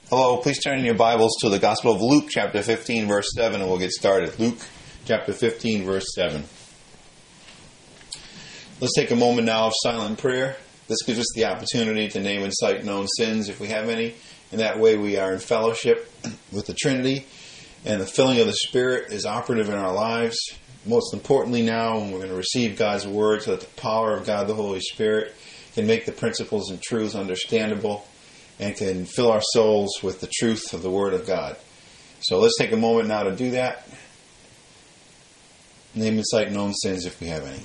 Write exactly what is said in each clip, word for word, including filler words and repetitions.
Hello, please turn in your Bibles to the Gospel of Luke, chapter fifteen, verse seven, and we'll get started. Luke, chapter fifteen, verse seven. Let's take a moment now of silent prayer. This gives us the opportunity to name and cite known sins, if we have any. In that way, we are in fellowship with the Trinity, and the filling of the Spirit is operative in our lives. Most importantly now, when we're going to receive God's Word, so that the power of God, the Holy Spirit, can make the principles and truths understandable, and can fill our souls with the truth of the Word of God. So let's take a moment now to do that. Name and cite known sins if we have any.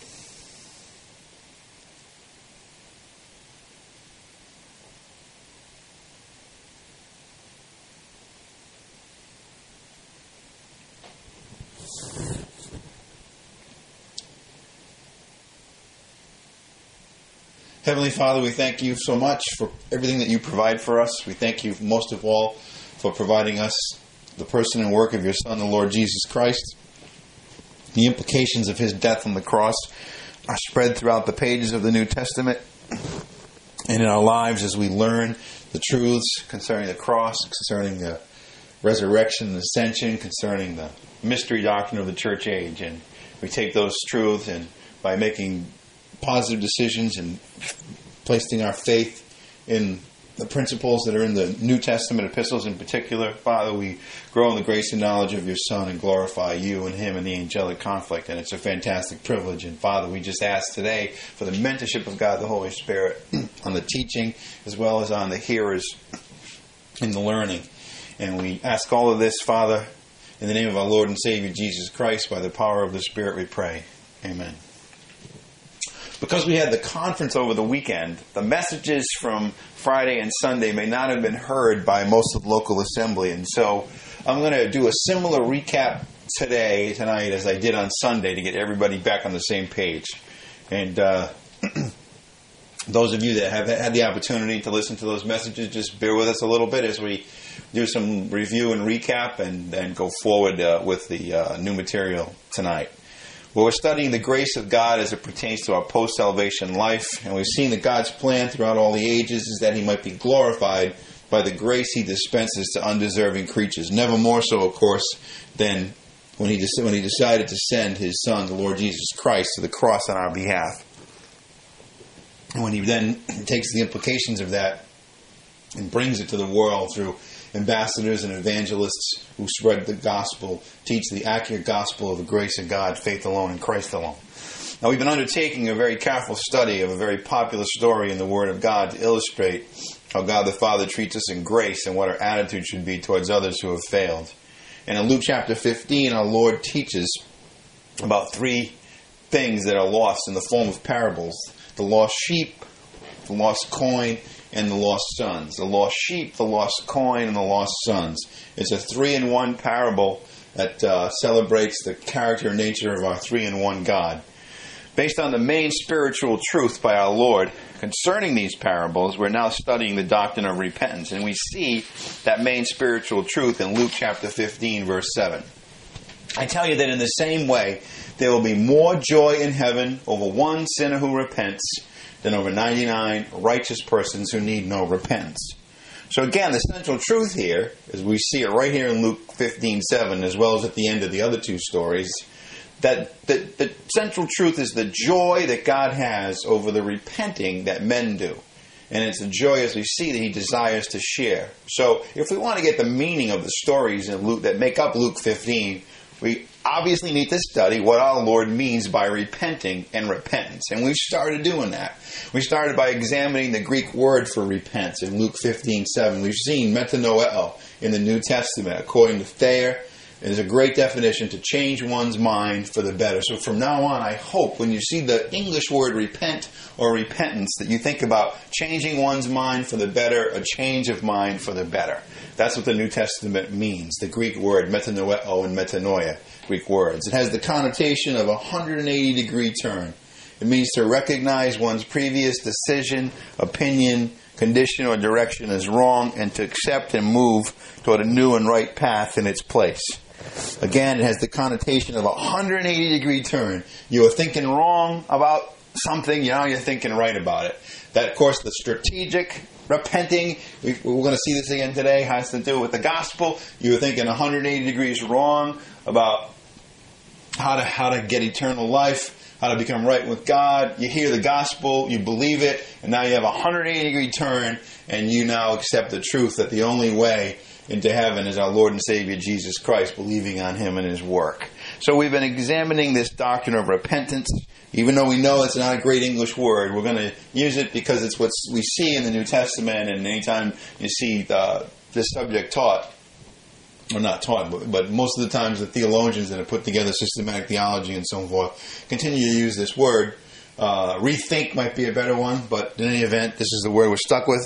Heavenly Father, we thank you so much for everything that you provide for us. We thank you most of all for providing us the person and work of your Son, the Lord Jesus Christ. The implications of his death on the cross are spread throughout the pages of the New Testament and in our lives as we learn the truths concerning the cross, concerning the resurrection and ascension, concerning the mystery doctrine of the church age. And we take those truths, and by making positive decisions and placing our faith in the principles that are in the New Testament epistles in particular, Father, we grow in the grace and knowledge of your Son and glorify you and him in the angelic conflict. And it's a fantastic privilege. And Father, we just ask today for the mentorship of God the Holy Spirit on the teaching as well as on the hearers in the learning. And we ask all of this, Father, in the name of our Lord and Savior Jesus Christ, by the power of the Spirit we pray. Amen. Because we had the conference over the weekend, the messages from Friday and Sunday may not have been heard by most of the local assembly. And so I'm going to do a similar recap today, tonight, as I did on Sunday to get everybody back on the same page. And uh, those of you that have had the opportunity to listen to those messages, just bear with us a little bit as we do some review and recap and then go forward uh, with the uh, new material tonight. Well, we're studying the grace of God as it pertains to our post-salvation life, and we've seen that God's plan throughout all the ages is that he might be glorified by the grace he dispenses to undeserving creatures. Never more so, of course, than when he, when he decided to send his Son, the Lord Jesus Christ, to the cross on our behalf. And when he then takes the implications of that and brings it to the world through ambassadors and evangelists who spread the gospel, teach the accurate gospel of the grace of God, faith alone in Christ alone. Now, we've been undertaking a very careful study of a very popular story in the Word of God to illustrate how God the Father treats us in grace and what our attitude should be towards others who have failed. And in Luke chapter fifteen, our Lord teaches about three things that are lost in the form of parables: the lost sheep, the lost coin, and the lost sons. The lost sheep, the lost coin, and the lost sons. It's a three-in-one parable that uh, celebrates the character and nature of our three-in-one God. Based on the main spiritual truth by our Lord concerning these parables, we're now studying the doctrine of repentance. And we see that main spiritual truth in Luke chapter fifteen, verse seven. I tell you that in the same way, there will be more joy in heaven over one sinner who repents than over ninety-nine righteous persons who need no repentance. So again, the central truth here, as we see it right here in Luke fifteen seven, as well as at the end of the other two stories, that the, the central truth is the joy that God has over the repenting that men do. And it's a joy, as we see, that he desires to share. So if we want to get the meaning of the stories in Luke that make up Luke fifteen, we obviously need to study what our Lord means by repenting and repentance. And we've started doing that. We started by examining the Greek word for repent in Luke fifteen seven. We've seen metanoeo in the New Testament. According to Thayer, it is a great definition to change one's mind for the better. So from now on, I hope when you see the English word repent or repentance, that you think about changing one's mind for the better, a change of mind for the better. That's what the New Testament means, the Greek word metanoeo and metanoia, Greek words. It has the connotation of a one hundred eighty degree turn. It means to recognize one's previous decision, opinion, condition, or direction as wrong, and to accept and move toward a new and right path in its place. Again, it has the connotation of a one hundred eighty degree turn. You were thinking wrong about something, you know, you're thinking right about it. That, of course, the strategic repenting, we, we're going to see this again today, has to do with the gospel. You were thinking one hundred eighty degrees wrong about how to how to get eternal life, how to become right with God. You hear the gospel, you believe it, and now you have a one hundred eighty degree turn, and you now accept the truth that the only way into heaven is our Lord and Savior Jesus Christ, believing on Him and His work. So we've been examining this doctrine of repentance. Even though we know it's not a great English word, we're going to use it because it's what we see in the New Testament, and anytime you see the, this subject taught, or not taught, but, but most of the times the theologians that have put together systematic theology and so forth continue to use this word. Uh, rethink might be a better one, but in any event, this is the word we're stuck with.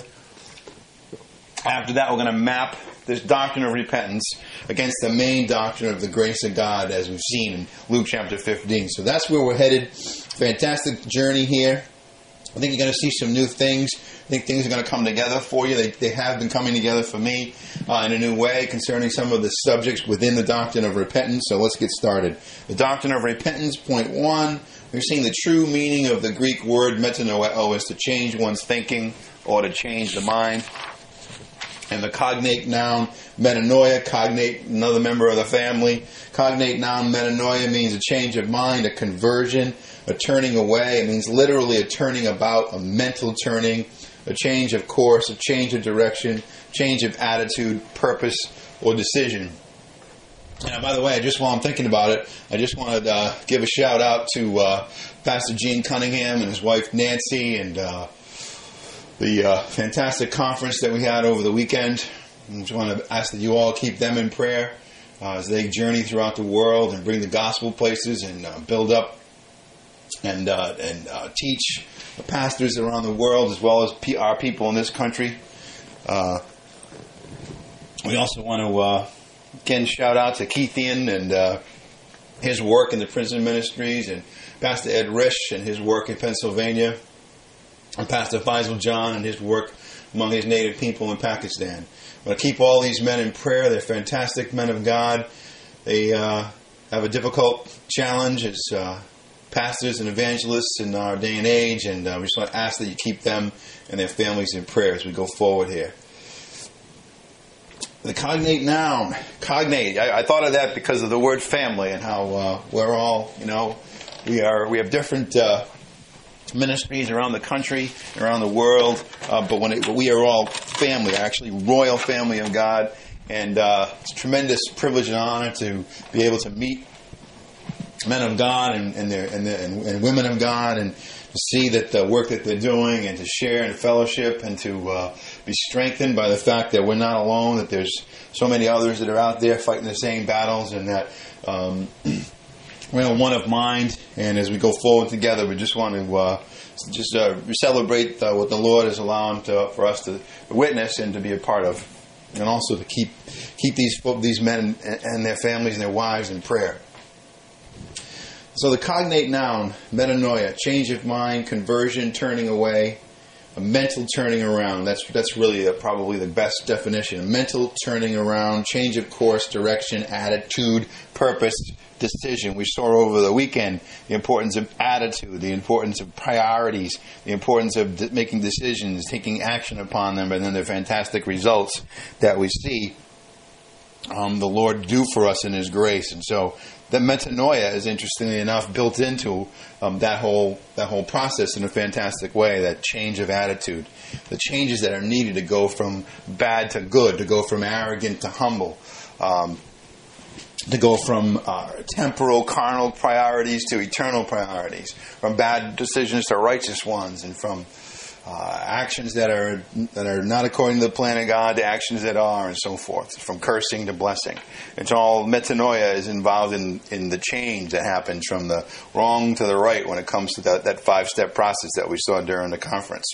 After that, we're going to map this doctrine of repentance against the main doctrine of the grace of God, as we've seen in Luke chapter fifteen. So that's where we're headed. Fantastic journey here. I think you're going to see some new things. I think things are going to come together for you. They, they have been coming together for me uh, in a new way concerning some of the subjects within the doctrine of repentance. So let's get started. The doctrine of repentance, point one. We're seeing the true meaning of the Greek word metanoeo is to change one's thinking or to change the mind. And the cognate noun metanoia, cognate, another member of the family. Cognate noun metanoia means a change of mind, a conversion, a turning away. It means literally a turning about, a mental turning, a change of course, a change of direction, change of attitude, purpose, or decision. And by the way, just while I'm thinking about it, I just wanted to uh, give a shout out to uh, Pastor Gene Cunningham and his wife Nancy, and uh, the uh, fantastic conference that we had over the weekend. I just want to ask that you all keep them in prayer uh, as they journey throughout the world and bring the gospel places and uh, build up and uh, and uh, teach the pastors around the world as well as P- our people in this country. Uh, we also want to uh, again shout out to Keithian and uh, his work in the prison ministries, and Pastor Ed Risch and his work in Pennsylvania, and Pastor Faisal John and his work among his native people in Pakistan. I want to keep all these men in prayer. They're fantastic men of God. They uh, have a difficult challenge as uh, pastors and evangelists in our day and age, and uh, we just want to ask that you keep them and their families in prayer as we go forward here. The cognate noun, cognate. I, I thought of that because of the word family and how uh, we're all, you know, we are we have different Uh, ministries around the country, around the world, uh, but when it, we are all family, actually royal family of God, and uh, it's a tremendous privilege and honor to be able to meet men of God and and, their, and, their, and, and women of God, and to see that the work that they're doing, and to share in fellowship, and to uh, be strengthened by the fact that we're not alone, that there's so many others that are out there fighting the same battles, and that um, we're one of mind, and as we go forward together, we just want to uh, just uh, celebrate uh, what the Lord is allowing to, for us to witness and to be a part of, and also to keep keep these these men and their families and their wives in prayer. So the cognate noun, metanoia, change of mind, conversion, turning away, a mental turning around. That's that's really a, probably the best definition. A mental turning around, change of course, direction, attitude, purpose, decision. We saw over the weekend the importance of attitude, the importance of priorities, the importance of d- making decisions, taking action upon them, and then the fantastic results that we see um, the Lord do for us in His grace. And so the metanoia is, interestingly enough, built into um, that whole that whole process in a fantastic way. That change of attitude, the changes that are needed to go from bad to good, to go from arrogant to humble. Um, to go from uh, temporal, carnal priorities to eternal priorities, from bad decisions to righteous ones, and from uh, actions that are that are not according to the plan of God to actions that are, and so forth, from cursing to blessing. It's all metanoia is involved in, in the change that happens from the wrong to the right when it comes to that, that five-step process that we saw during the conference.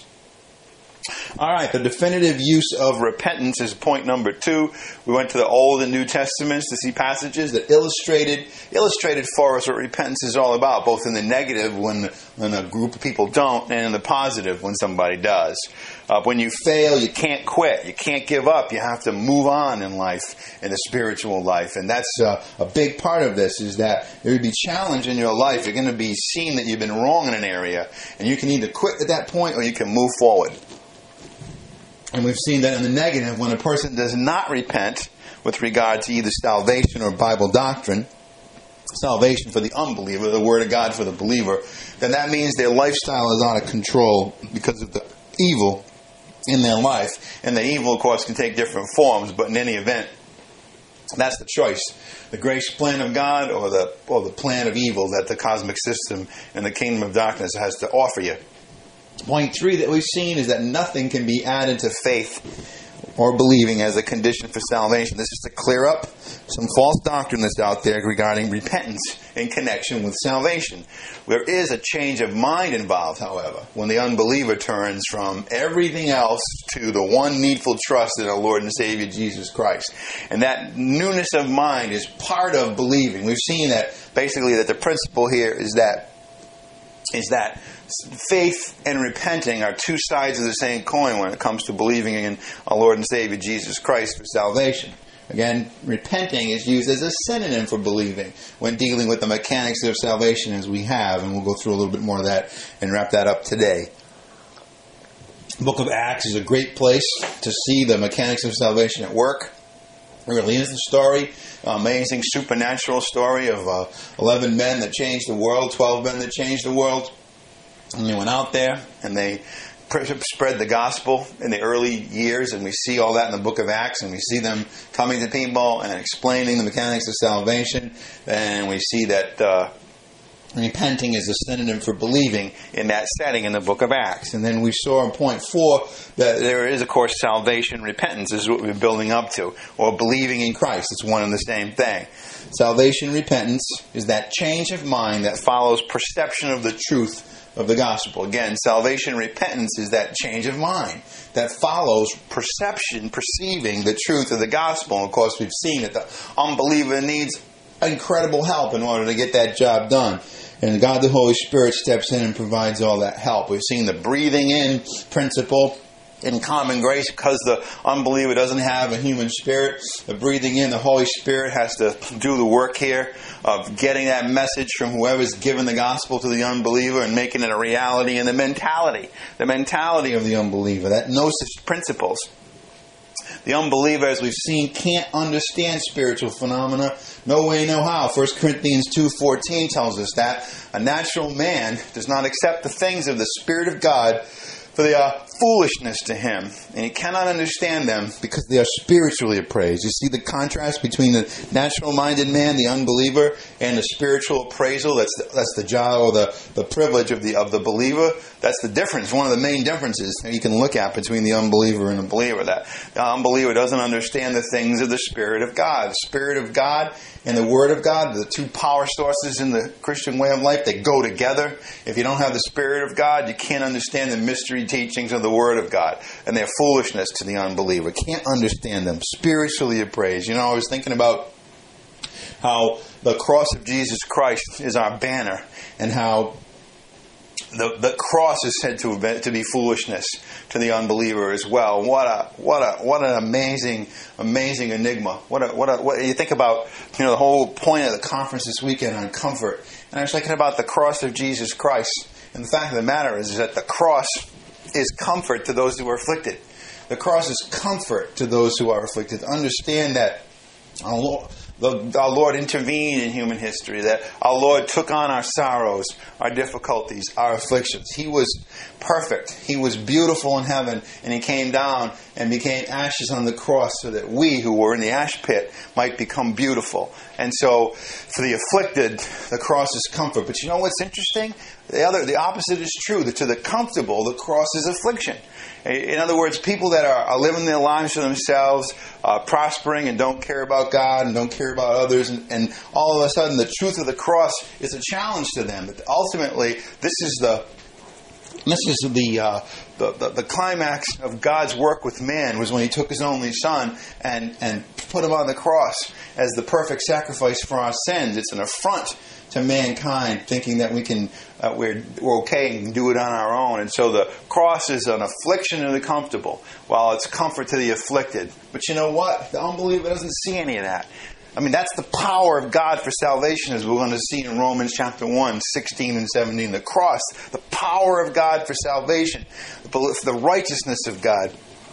All right, the definitive use of repentance is point number two. We went to the Old and New Testaments to see passages that illustrated illustrated for us what repentance is all about, both in the negative when, when a group of people don't, and in the positive when somebody does. Uh, when you fail, you can't quit. You can't give up. You have to move on in life, in the spiritual life. And that's uh, a big part of this, is that there will be challenge in your life. You're going to be seen that you've been wrong in an area, and you can either quit at that point or you can move forward. And we've seen that in the negative, when a person does not repent with regard to either salvation or Bible doctrine, salvation for the unbeliever, the Word of God for the believer, then that means their lifestyle is out of control because of the evil in their life. And the evil, of course, can take different forms, but in any event, that's the choice. The grace plan of God or the or the plan of evil that the cosmic system and the kingdom of darkness has to offer you. Point three that we've seen is that nothing can be added to faith or believing as a condition for salvation. This is to clear up some false doctrine that's out there regarding repentance in connection with salvation. There is a change of mind involved, however, when the unbeliever turns from everything else to the one needful trust in our Lord and Savior Jesus Christ. And that newness of mind is part of believing. We've seen that basically that the principle here is that is that faith and repenting are two sides of the same coin when it comes to believing in our Lord and Savior Jesus Christ for salvation. Again, repenting is used as a synonym for believing when dealing with the mechanics of salvation as we have, and we'll go through a little bit more of that and wrap that up today. The book of Acts is a great place to see the mechanics of salvation at work. It really is the story, amazing supernatural story of uh, eleven men that changed the world, twelve men that changed the world. And they went out there and they spread the gospel in the early years, and we see all that in the book of Acts, and we see them coming to people and explaining the mechanics of salvation, and we see that uh, repenting is a synonym for believing in that setting in the book of Acts. And then we saw in point four that there is, of course, salvation. Repentance is what we're building up to, or believing in Christ. It's one and the same thing. Salvation, repentance, is that change of mind that follows perception of the truth of the gospel. Again, salvation, repentance is that change of mind that follows perception, perceiving the truth of the gospel. And of course, we've seen that the unbeliever needs incredible help in order to get that job done. And God the Holy Spirit steps in and provides all that help. We've seen the breathing in principle in common grace because the unbeliever doesn't have a human spirit. The breathing in, the Holy Spirit has to do the work here of getting that message from whoever's given the gospel to the unbeliever and making it a reality. And the mentality, the mentality of the unbeliever, that gnosis principles. The unbeliever, as we've seen, can't understand spiritual phenomena. No way, no how. First Corinthians two fourteen tells us that. A natural man does not accept the things of the Spirit of God, for they are foolishness to him, and he cannot understand them because they are spiritually appraised. You see the contrast between the natural-minded man, the unbeliever, and the spiritual appraisal. That's the, that's the job or the, the privilege of the of the believer. That's the difference. One of the main differences that you can look at between the unbeliever and the believer. That the unbeliever doesn't understand the things of the Spirit of God. The Spirit of God and the Word of God, the two power sources in the Christian way of life, they go together. If you don't have the Spirit of God, you can't understand the mystery teachings of the Word of God. And they're foolishness to the unbeliever. Can't understand them. Spiritually appraised. You know, I was thinking about how the cross of Jesus Christ is our banner, and how the the cross is said to to be foolishness to the unbeliever as well. What a what a what an amazing amazing enigma. What a what a what you think about, you know, the whole point of the conference this weekend on comfort. And I was thinking about the cross of Jesus Christ. And the fact of the matter is, is that the cross is comfort to those who are afflicted. The cross is comfort to those who are afflicted. Understand that our Lord, the, our Lord intervened in human history, that our Lord took on our sorrows, our difficulties, our afflictions. He was perfect. He was beautiful in heaven, and He came down and became ashes on the cross so that we who were in the ash pit might become beautiful. And so for the afflicted, the cross is comfort. But you know what's interesting? The other, the opposite is true. To the comfortable, the cross is affliction. In other words, people that are, are living their lives for themselves, uh, prospering and don't care about God and don't care about others, and, and all of a sudden the truth of the cross is a challenge to them. But ultimately, this is the this is the, uh, the, the the climax of God's work with man, was when He took His only Son and and put Him on the cross as the perfect sacrifice for our sins. It's an affront to mankind, thinking that we can uh, we're, we're okay and can do it on our own. And so the cross is an affliction to the comfortable, while it's comfort to the afflicted. But you know what? The unbeliever doesn't see any of that. I mean, that's the power of God for salvation, as we're going to see in Romans chapter one, sixteen and seventeen. The cross, the power of God for salvation, the righteousness of God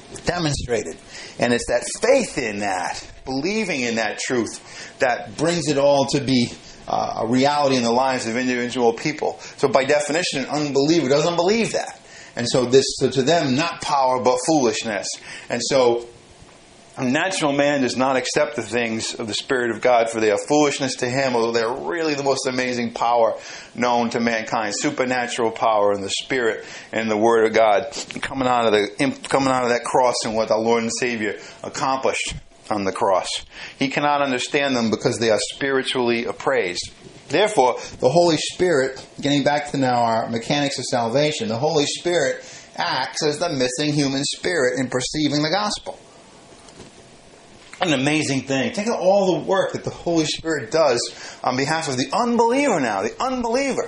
demonstrated. And it's that faith in that, believing in that truth, that brings it all to be uh, a reality in the lives of individual people. So by definition, an unbeliever doesn't believe that. And so this, so to them, not power, but foolishness. And so a natural man does not accept the things of the Spirit of God, for they are foolishness to him, although they're really the most amazing power known to mankind. Supernatural power in the Spirit and the Word of God coming out of the coming out of that cross and what our Lord and Savior accomplished on the cross. He cannot understand them because they are spiritually appraised. Therefore, the Holy Spirit, getting back to now our mechanics of salvation, the Holy Spirit acts as the missing human spirit in perceiving the gospel. An amazing thing. Think of all the work that the Holy Spirit does on behalf of the unbeliever now. The unbeliever.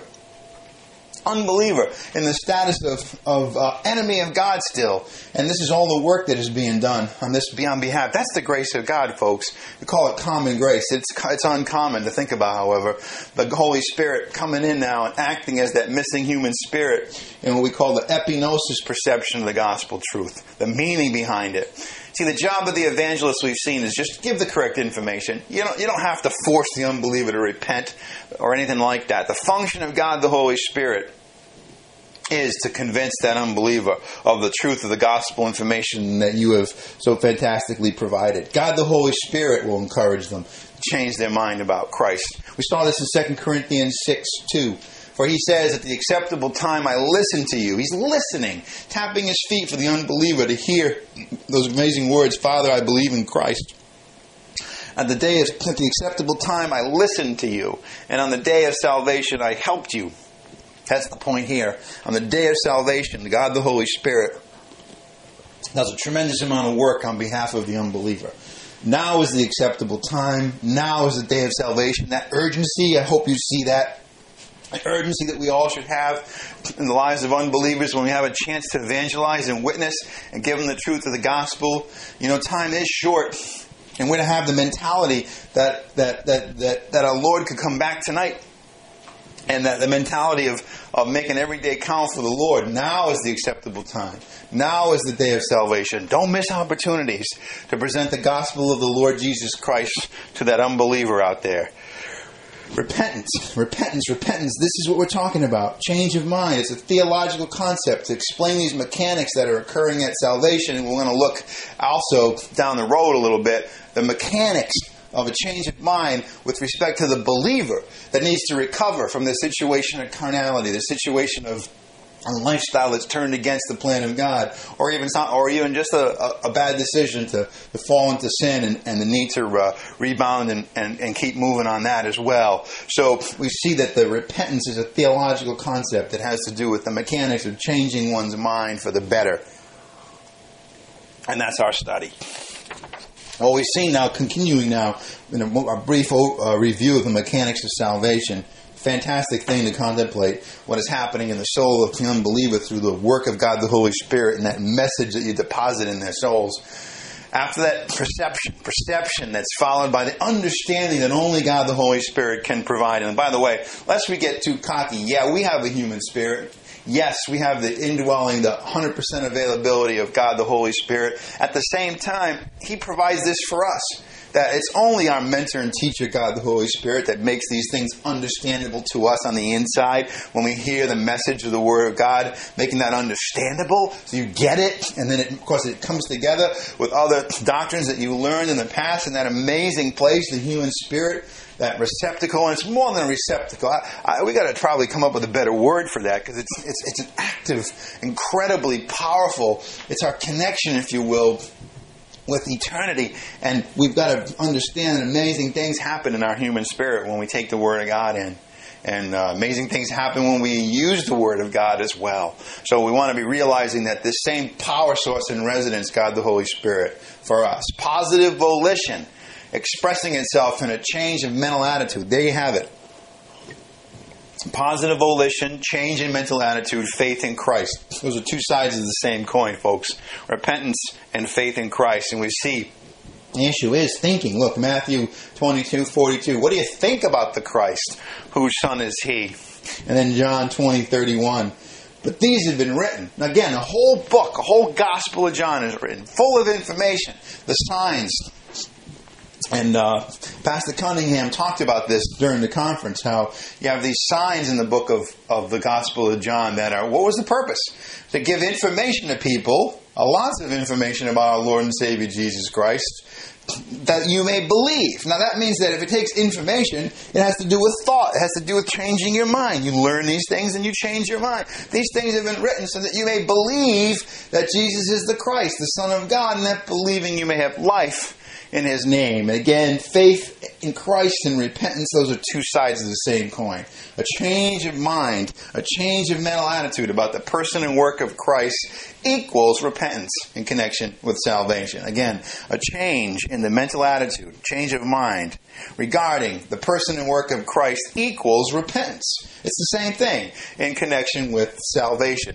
Unbeliever in the status of, of uh, enemy of God still. And this is all the work that is being done on this on behalf. That's the grace of God, folks. We call it common grace. It's, it's uncommon to think about, however. The Holy Spirit coming in now and acting as that missing human spirit in what we call the epignosis perception of the gospel truth. The meaning behind it. See, the job of the evangelist we've seen is just give the correct information. You don't, you don't have to force the unbeliever to repent or anything like that. The function of God, the Holy Spirit, is to convince that unbeliever of the truth of the gospel information that you have so fantastically provided. God, the Holy Spirit, will encourage them to change their mind about Christ. We saw this in Second Corinthians six two. For he says, at the acceptable time I listened to you. He's listening, tapping his feet for the unbeliever to hear those amazing words, Father, I believe in Christ. At the day of, at the acceptable time I listened to you. And on the day of salvation I helped you. That's the point here. On the day of salvation, God the Holy Spirit does a tremendous amount of work on behalf of the unbeliever. Now is the acceptable time. Now is the day of salvation. That urgency, I hope you see that. The urgency that we all should have in the lives of unbelievers when we have a chance to evangelize and witness and give them the truth of the gospel. You know, time is short, and we're to have the mentality that that that that, that our Lord could come back tonight, and that the mentality of, of making every day count for the Lord. Now is the acceptable time. Now is the day of salvation. Don't miss opportunities to present the gospel of the Lord Jesus Christ to that unbeliever out there. Repentance, repentance, repentance. This is what we're talking about. Change of mind. It's a theological concept to explain these mechanics that are occurring at salvation. And we're going to look also down the road a little bit, the mechanics of a change of mind with respect to the believer that needs to recover from the situation of carnality, the situation of a lifestyle that's turned against the plan of God, or even or even just a, a, a bad decision to, to fall into sin and, and the need to uh, rebound and, and, and keep moving on that as well. So we see that the repentance is a theological concept that has to do with the mechanics of changing one's mind for the better. And that's our study. Well, we've seen now, continuing now, in a, a brief uh, review of the mechanics of salvation. Fantastic thing to contemplate what is happening in the soul of the unbeliever through the work of God the Holy Spirit and that message that you deposit in their souls. After that perception, perception that's followed by the understanding that only God the Holy Spirit can provide. And by the way, lest we get too cocky, yeah, we have a human spirit. Yes, we have the indwelling, the one hundred percent availability of God the Holy Spirit. At the same time, He provides this for us. That it's only our mentor and teacher, God the Holy Spirit, that makes these things understandable to us on the inside. When we hear the message of the Word of God, making that understandable, so you get it, and then it, of course it comes together with other doctrines that you learned in the past in that amazing place, the human spirit, that receptacle. And it's more than a receptacle. I, I, we got to probably come up with a better word for that, because it's it's it's an active, incredibly powerful. It's our connection, if you will, with eternity. And we've got to understand that amazing things happen in our human spirit when we take the Word of God in. And uh, amazing things happen when we use the Word of God as well. So we want to be realizing that this same power source in residence, God the Holy Spirit, for us. Positive volition, expressing itself in a change of mental attitude. There you have it. Positive volition, change in mental attitude, faith in Christ. Those are two sides of the same coin, folks. Repentance and faith in Christ. And we see the issue is thinking. Look, Matthew twenty-two forty-two. What do you think about the Christ? Whose son is he? And then John twenty thirty-one. But these have been written. And again, a whole book, a whole Gospel of John is written, full of information. The signs. And uh, Pastor Cunningham talked about this during the conference, how you have these signs in the book of, of the Gospel of John that are, what was the purpose? To give information to people, uh, lots of information about our Lord and Savior Jesus Christ, that you may believe. Now that means that if it takes information, it has to do with thought. It has to do with changing your mind. You learn these things and you change your mind. These things have been written so that you may believe that Jesus is the Christ, the Son of God, and that believing you may have life in His name. And again, faith in Christ and repentance, those are two sides of the same coin. A change of mind, a change of mental attitude about the person and work of Christ equals repentance in connection with salvation. Again, a change in the mental attitude, change of mind regarding the person and work of Christ equals repentance. It's the same thing in connection with salvation.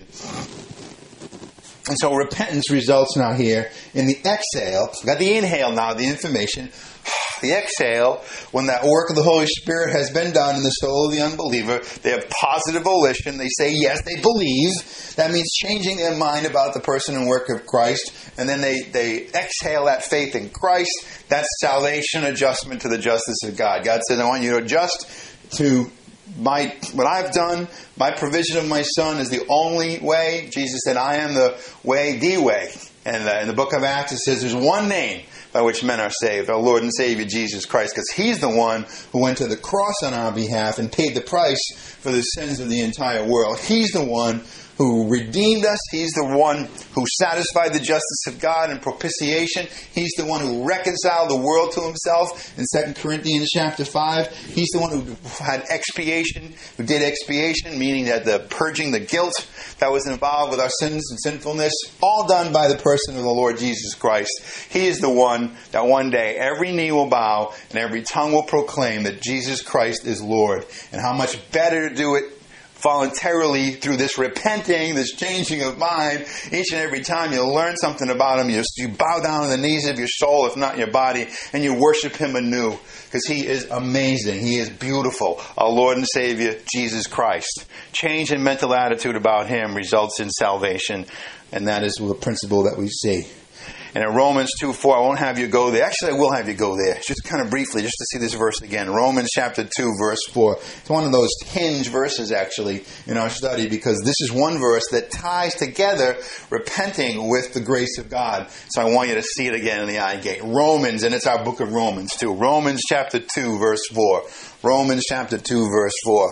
And so repentance results now here in the exhale. We've got the inhale now, the information. The exhale, when that work of the Holy Spirit has been done in the soul of the unbeliever, they have positive volition. They say yes, they believe. That means changing their mind about the person and work of Christ. And then they, they exhale that faith in Christ. That's salvation, adjustment to the justice of God. God said, I want you to adjust to My what I've done. My provision of my Son is the only way. Jesus said, I am the way, the way. And uh, in the book of Acts it says there's one name by which men are saved, our Lord and Savior Jesus Christ, because He's the one who went to the cross on our behalf and paid the price for the sins of the entire world. He's the one who redeemed us. He's the one who satisfied the justice of God in propitiation. He's the one who reconciled the world to Himself in Second Corinthians chapter five. He's the one who had expiation, who did expiation, meaning that the purging the guilt that was involved with our sins and sinfulness, all done by the person of the Lord Jesus Christ. He is the one that one day every knee will bow and every tongue will proclaim that Jesus Christ is Lord. And how much better to do it voluntarily through this repenting, this changing of mind. Each and every time you learn something about Him, you, you bow down on the knees of your soul, if not your body, and you worship Him anew. Because He is amazing. He is beautiful. Our Lord and Savior, Jesus Christ. Change in mental attitude about Him results in salvation. And that is the principle that we see. And in Romans two four, I won't have you go there. Actually, I will have you go there. Just kind of briefly, just to see this verse again. Romans chapter two, verse four. It's one of those hinge verses, actually, in our study, because this is one verse that ties together repenting with the grace of God. So I want you to see it again in the eye gate. Romans, and it's our book of Romans, too. Romans chapter two, verse four. Romans chapter two, verse four.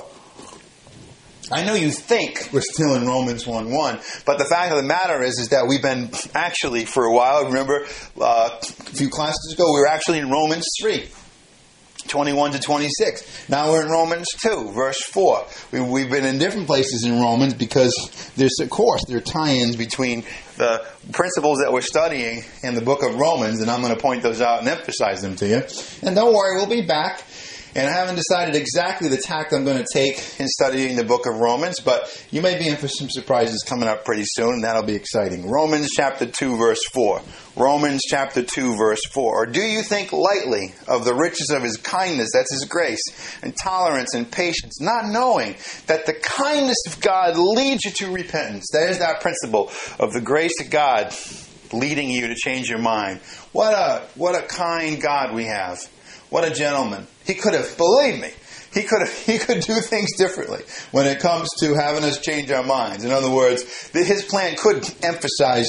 I know you think we're still in Romans one one, but the fact of the matter is is that we've been actually for a while, remember uh, a few classes ago, we were actually in Romans three, twenty-one to twenty-six. Now we're in Romans two, verse four. We, we've been in different places in Romans because there's, of course, there are tie-ins between the principles that we're studying in the book of Romans, and I'm going to point those out and emphasize them to you. And don't worry, we'll be back. And I haven't decided exactly the tack I'm going to take in studying the book of Romans, but you may be in for some surprises coming up pretty soon, and that'll be exciting. Romans chapter two, verse four. Romans chapter two, verse four. Or do you think lightly of the riches of His kindness, that's His grace, and tolerance and patience, not knowing that the kindness of God leads you to repentance? That is that principle of the grace of God leading you to change your mind. What a, what a kind God we have. What a gentleman. He could have, believe me, he could have, he could do things differently when it comes to having us change our minds. In other words, his plan could emphasize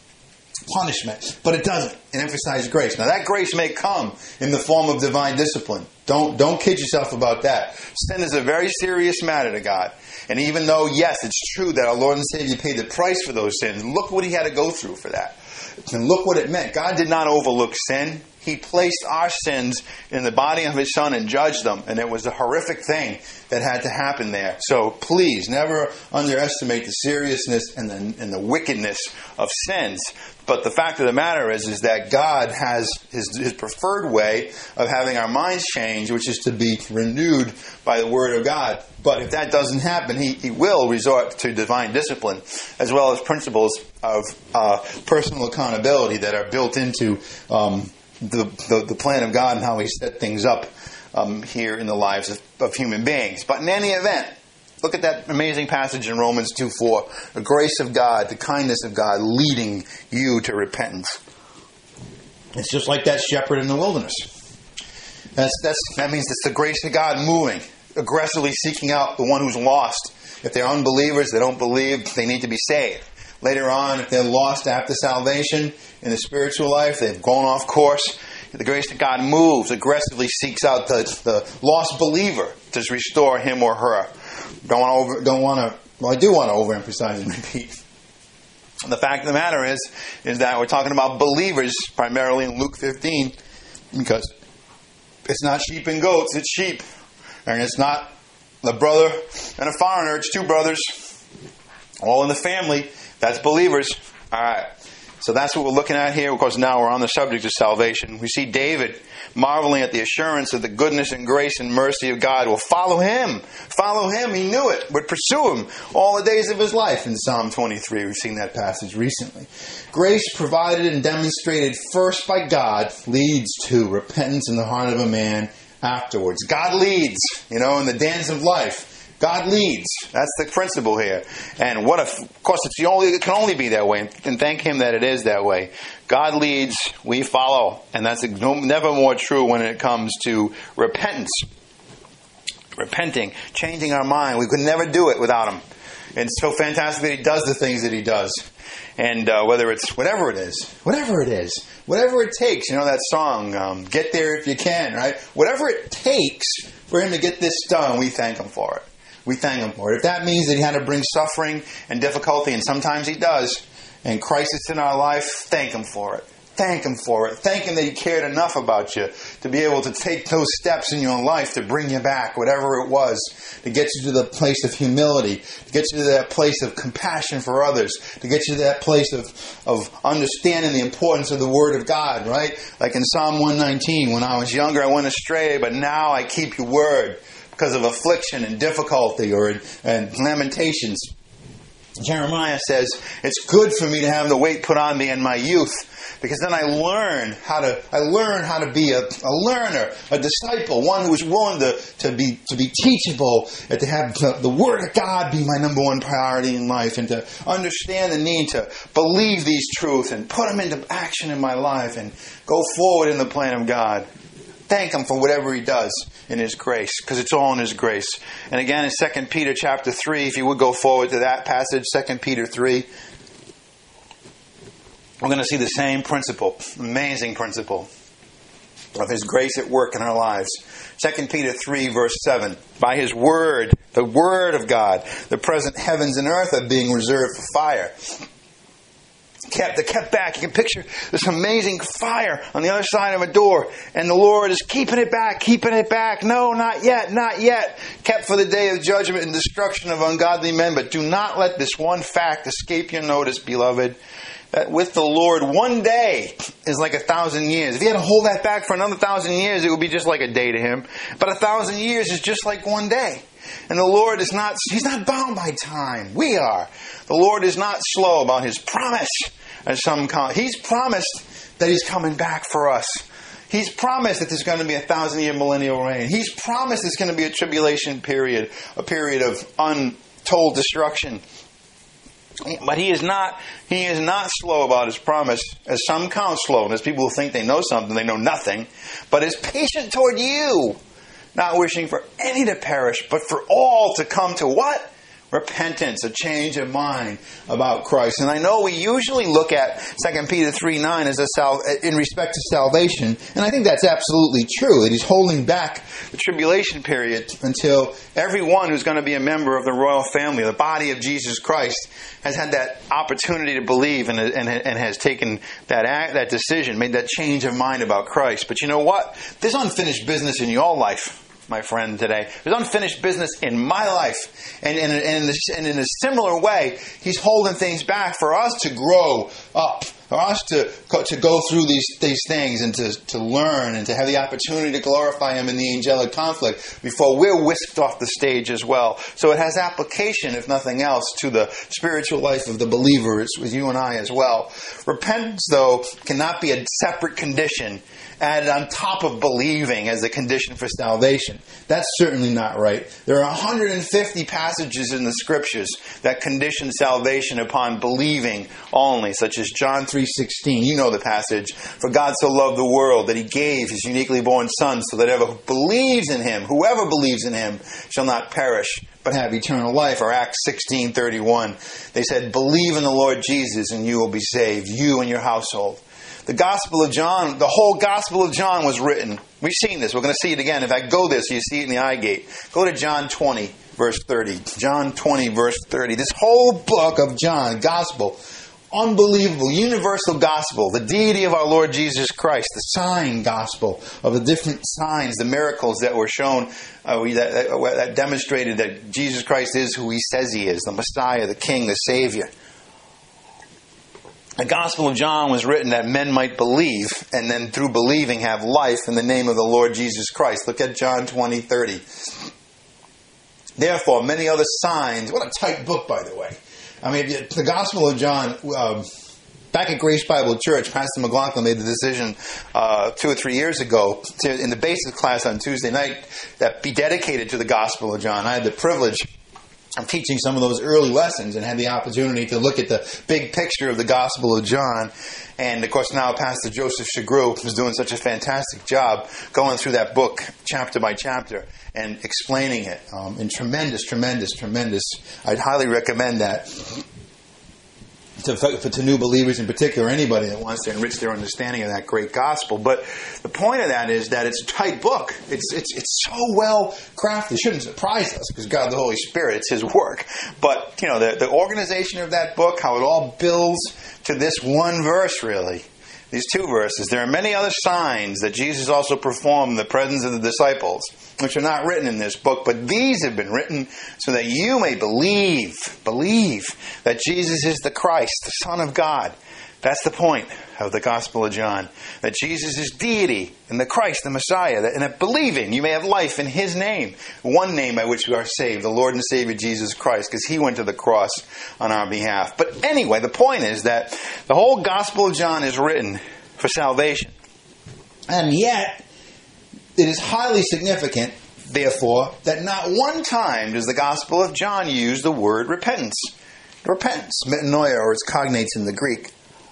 punishment, but it doesn't. It emphasizes grace. Now that grace may come in the form of divine discipline. Don't, don't kid yourself about that. Sin is a very serious matter to God. And even though, yes, it's true that our Lord and Savior paid the price for those sins, look what He had to go through for that. And look what it meant. God did not overlook sin. He placed our sins in the body of His Son and judged them. And it was a horrific thing that had to happen there. So please, never underestimate the seriousness and the, and the wickedness of sins. But the fact of the matter is, is that God has his, his preferred way of having our minds changed, which is to be renewed by the Word of God. But if that doesn't happen, He, he will resort to divine discipline, as well as principles of uh, personal accountability that are built into um, the, the, the plan of God and how He set things up um, here in the lives of, of human beings. But in any event, Look at that amazing passage in Romans two four. The grace of God, the kindness of God leading you to repentance. It's just like that shepherd in the wilderness. That's, that's, that means it's the grace of God moving, aggressively seeking out the one who's lost. If they're unbelievers, they don't believe, they need to be saved. Later on, if they're lost after salvation in the spiritual life, they've gone off course, the grace of God moves, aggressively seeks out the, the lost believer to restore him or her. Don't want to over, don't want to, well, I do want to overemphasize and repeat. The fact of the matter is, is that we're talking about believers primarily in Luke fifteen, because it's not sheep and goats, it's sheep. And it's not a brother and a foreigner, it's two brothers, all in the family. That's believers. All right. So that's what we're looking at here. Of course, now we're on the subject of salvation. We see David marveling at the assurance of the goodness and grace and mercy of God will follow him. Follow him. He knew it. Would pursue him all the days of his life in Psalm twenty-three. We've seen that passage recently. Grace provided and demonstrated first by God leads to repentance in the heart of a man afterwards. God leads, you know, in the dance of life. God leads. That's the principle here. And what if, of course, it's the only, it can only be that way. And thank Him that it is that way. God leads, we follow. And that's never more true when it comes to repentance. Repenting, changing our mind. We could never do it without Him. And it's so fantastic that He does the things that He does. And uh, whether it's whatever it is, whatever it is, whatever it takes, you know that song, um, get there if you can, right? Whatever it takes for Him to get this done, we thank Him for it. We thank Him for it. If that means that He had to bring suffering and difficulty, and sometimes He does, and crisis in our life, thank Him for it. Thank Him for it. Thank Him that He cared enough about you to be able to take those steps in your life to bring you back, whatever it was, to get you to the place of humility, to get you to that place of compassion for others, to get you to that place of, of understanding the importance of the Word of God, right? Like in Psalm one nineteen, when I was younger I went astray, but now I keep your Word because of affliction and difficulty, or in, and Lamentations. Jeremiah says, it's good for me to have the weight put on me in my youth, because then I learn how to I learn how to be a, a learner, a disciple, one who is willing to, to be to be teachable, and to have the, the Word of God be my number one priority in life, and to understand the need to believe these truths and put them into action in my life and go forward in the plan of God. Thank Him for whatever He does in His grace, because it's all in His grace. And again, in Second Peter chapter three, if you would go forward to that passage, Second Peter three, we're going to see the same principle, amazing principle of His grace at work in our lives. Second Peter three, verse seven, by His Word, the Word of God, the present heavens and earth are being reserved for fire. Kept, they're kept back. You can picture this amazing fire on the other side of a door, and the Lord is keeping it back, keeping it back. No, not yet, not yet. Kept for the day of judgment and destruction of ungodly men. But do not let this one fact escape your notice, beloved, that with the Lord one day is like a thousand years. If He had to hold that back for another thousand years, it would be just like a day to Him. But a thousand years is just like one day. And the Lord is not, He's not bound by time. We are. The Lord is not slow about His promise. As some call, He's promised that He's coming back for us. He's promised that there's going to be a thousand year millennial reign. He's promised there's going to be a tribulation period, a period of untold destruction. But He is not, He is not slow about His promise, as some count slowness. People who think they know something, they know nothing. But is patient toward you, not wishing for any to perish, but for all to come to what? Repentance, a change of mind about Christ. And I know we usually look at Second Peter three nine as a sal- in respect to salvation, and I think that's absolutely true, that He's holding back the tribulation period until everyone who's going to be a member of the royal family, the body of Jesus Christ, has had that opportunity to believe and, and, and has taken that act, that decision, made that change of mind about Christ. But you know what? There's unfinished business in your life, my friend, today. There's unfinished business in my life. And, and, and, in this, and in a similar way, He's holding things back for us to grow up, for us to, to go through these, these things and to, to learn and to have the opportunity to glorify Him in the angelic conflict before we're whisked off the stage as well. So it has application, if nothing else, to the spiritual life of the believer, with you and I as well. Repentance, though, cannot be a separate condition added on top of believing as a condition for salvation. That's certainly not right. There are one hundred fifty passages in the Scriptures that condition salvation upon believing only, such as John three sixteen. You know the passage. For God so loved the world that He gave His uniquely born Son, so that whoever believes in Him, whoever believes in Him, shall not perish, but have eternal life. Or Acts sixteen thirty-one. They said, believe in the Lord Jesus and you will be saved, you and your household. The Gospel of John, the whole Gospel of John was written. We've seen this. We're going to see it again. In fact, go there so you see it in the eye gate. Go to John twenty, verse thirty. John twenty, verse thirty. This whole book of John, Gospel, unbelievable, universal gospel, the deity of our Lord Jesus Christ, the sign gospel of the different signs, the miracles that were shown, uh, we, that, that, that demonstrated that Jesus Christ is who He says He is, the Messiah, the King, the Savior. The Gospel of John was written that men might believe, and then through believing have life in the name of the Lord Jesus Christ. Look at John twenty thirty. Therefore, many other signs. What a tight book, by the way. I mean, the Gospel of John, um, back at Grace Bible Church, Pastor McLaughlin made the decision uh, two or three years ago to, in the basic class on Tuesday night, that be dedicated to the Gospel of John. I had the privilege of teaching some of those early lessons and had the opportunity to look at the big picture of the Gospel of John. And, of course, now Pastor Joseph Chagru is doing such a fantastic job going through that book chapter by chapter and explaining it um, in tremendous, tremendous, tremendous. I'd highly recommend that to, for, to new believers in particular, anybody that wants to enrich their understanding of that great gospel. But the point of that is that it's a tight book. It's it's it's so well crafted. It shouldn't surprise us because God the Holy Spirit, it's His work. But, you know, the, the organization of that book, how it all builds to this one verse, really. These two verses. There are many other signs that Jesus also performed in the presence of the disciples, which are not written in this book, but these have been written so that you may believe, believe that Jesus is the Christ, the Son of God. That's the point of the Gospel of John. That Jesus is deity and the Christ, the Messiah. That, and that believing you may have life in His name. One name by which we are saved, the Lord and Savior Jesus Christ, because He went to the cross on our behalf. But anyway, the point is that the whole Gospel of John is written for salvation. And yet, it is highly significant, therefore, that not one time does the Gospel of John use the word repentance. Repentance, metanoia, or its cognates in the Greek.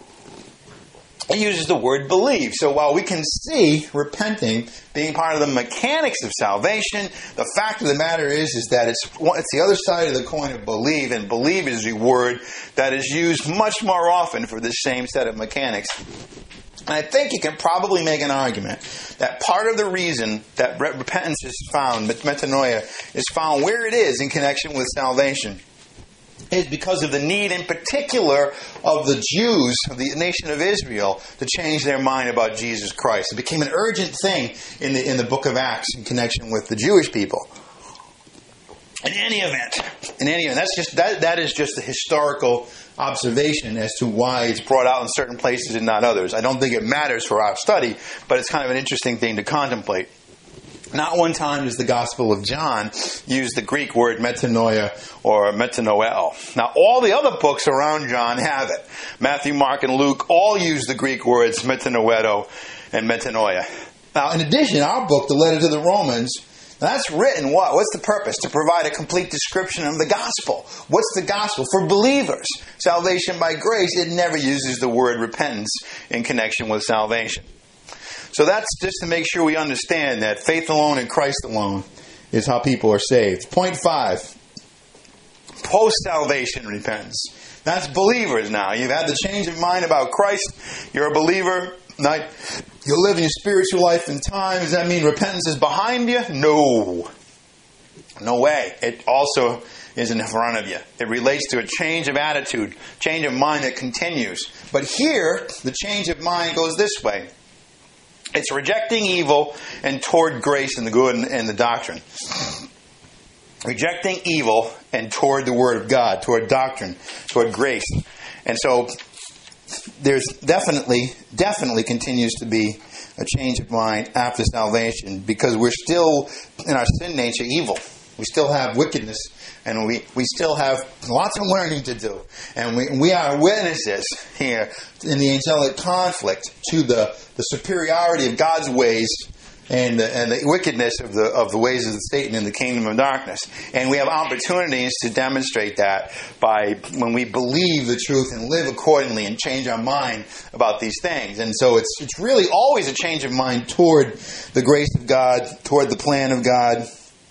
It uses the word believe. So while we can see repenting being part of the mechanics of salvation, the fact of the matter is, is that it's, it's the other side of the coin of believe, and believe is a word that is used much more often for this same set of mechanics. And I think you can probably make an argument that part of the reason that repentance is found, metanoia, is found where it is in connection with salvation, is because of the need in particular of the Jews, of the nation of Israel, to change their mind about Jesus Christ. It became an urgent thing in the in the book of Acts in connection with the Jewish people. In any event, in any event, that's just that that is just a historical observation as to why it's brought out in certain places and not others. I don't think it matters for our study, but it's kind of an interesting thing to contemplate. Not one time does the Gospel of John use the Greek word metanoia or metanoel. Now, all the other books around John have it. Matthew, Mark, and Luke all use the Greek words metanoeto and metanoia. Now, in addition, our book, the letter to the Romans, that's written what? What's the purpose? To provide a complete description of the gospel. What's the gospel? For believers. Salvation by grace, it never uses the word repentance in connection with salvation. So that's just to make sure we understand that faith alone in Christ alone is how people are saved. Point five. Post-salvation repentance. That's believers now. You've had the change of mind about Christ. You're a believer. Not, you're living your spiritual life in time. Does that mean repentance is behind you? No. No way. It also is in front of you. It relates to a change of attitude, change of mind that continues. But here, the change of mind goes this way. It's rejecting evil and toward grace and the good and the doctrine. Rejecting evil and toward the Word of God, toward doctrine, toward grace. And so there's definitely, definitely continues to be a change of mind after salvation because we're still, in our sin nature, evil. We still have wickedness, and we, we still have lots of learning to do. And we, we are witnesses here in the angelic conflict to the, the superiority of God's ways and the, and the wickedness of the of the ways of Satan in the kingdom of darkness. And we have opportunities to demonstrate that by when we believe the truth and live accordingly and change our mind about these things. And so it's it's really always a change of mind toward the grace of God, toward the plan of God,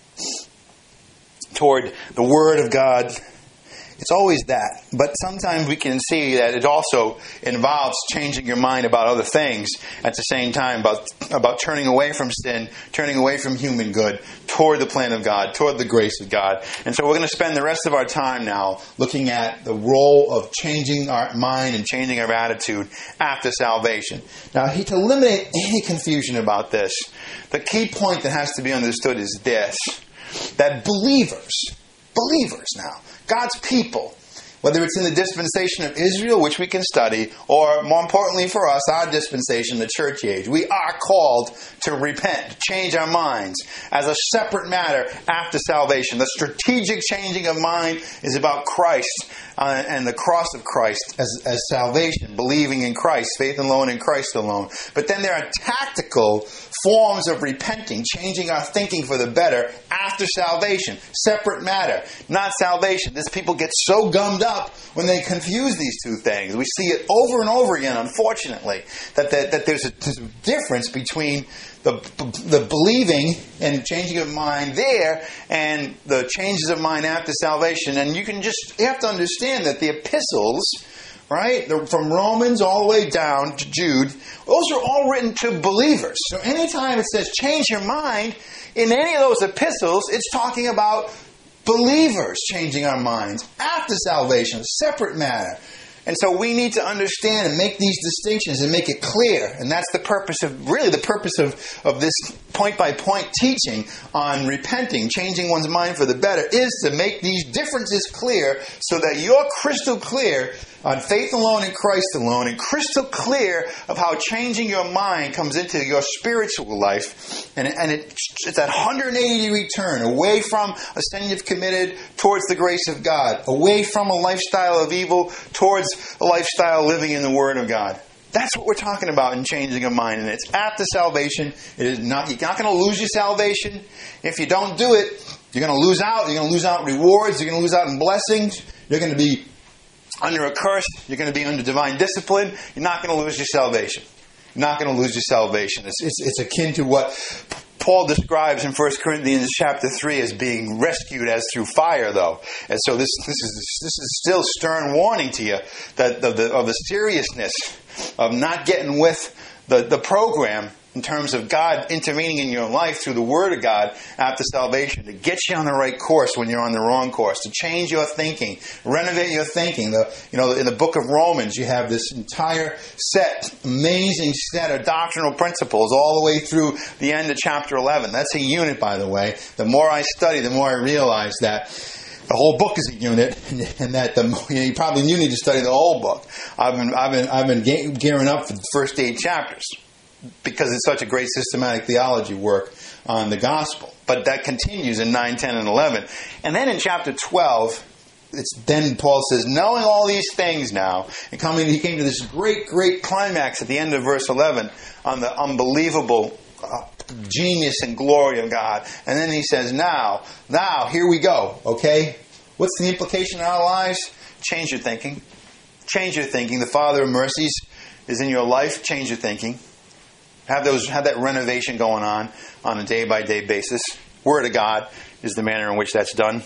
toward the Word of God. It's always that. But sometimes we can see that it also involves changing your mind about other things at the same time, about, about turning away from sin, turning away from human good, toward the plan of God, toward the grace of God. And so we're going to spend the rest of our time now looking at the role of changing our mind and changing our attitude after salvation. Now, to eliminate any confusion about this, the key point that has to be understood is this, that believers, believers now, God's people, whether it's in the dispensation of Israel, which we can study, or more importantly for us, our dispensation, the church age, we are called to repent, to change our minds as a separate matter after salvation. The strategic changing of mind is about Christ uh, and the cross of Christ as, as salvation, believing in Christ, faith alone in Christ alone. But then there are tactical forms of repenting, changing our thinking for the better after salvation. Separate matter, not salvation. This people get so gummed up when they confuse these two things. We see it over and over again, unfortunately, that, that, that there's, a, there's a difference between the, the believing and changing of mind there and the changes of mind after salvation. And you can just, you have to understand that the epistles, right, from Romans all the way down to Jude, those are all written to believers. So anytime it says change your mind, in any of those epistles, it's talking about believers changing our minds after salvation, a separate matter. And so we need to understand and make these distinctions and make it clear. And that's the purpose of, really the purpose of, of this point-by-point teaching on repenting, changing one's mind for the better, is to make these differences clear so that you're crystal clear on faith alone and Christ alone, and crystal clear of how changing your mind comes into your spiritual life. And, and it, it's that one hundred eighty degree turn away from a sin you've committed towards the grace of God, away from a lifestyle of evil towards a lifestyle living in the Word of God. That's what we're talking about in changing a mind. And it's after salvation. It is not, you're not going to lose your salvation. If you don't do it, you're going to lose out. You're going to lose out in rewards. You're going to lose out in blessings. You're going to be under a curse. You're going to be under divine discipline. You're not going to lose your salvation. You're not going to lose your salvation. It's, it's, it's akin to what Paul describes in First Corinthians chapter three as being rescued as through fire, though. And so this this is this is still stern warning to you that of the, of the seriousness of not getting with the, the program in terms of God intervening in your life through the Word of God after salvation to get you on the right course when you're on the wrong course, to change your thinking, renovate your thinking. The, you know, in the book of Romans, you have this entire set, amazing set of doctrinal principles all the way through the end of chapter eleven. That's a unit, by the way. The more I study, the more I realize that the whole book is a unit, and that the you, know, you probably you need to study the whole book. I've been I've been I've been gearing up for the first eight chapters, because it's such a great systematic theology work on the gospel. But that continues in nine, ten, and eleven. And then in chapter twelve, it's then Paul says, knowing all these things now, and coming, he came to this great, great climax at the end of verse eleven on the unbelievable uh, genius and glory of God. And then he says, now, now, here we go, okay? What's the implication in our lives? Change your thinking. Change your thinking. The Father of mercies is in your life. Change your thinking. Have those, have that renovation going on on a day-by-day basis. Word of God is the manner in which that's done.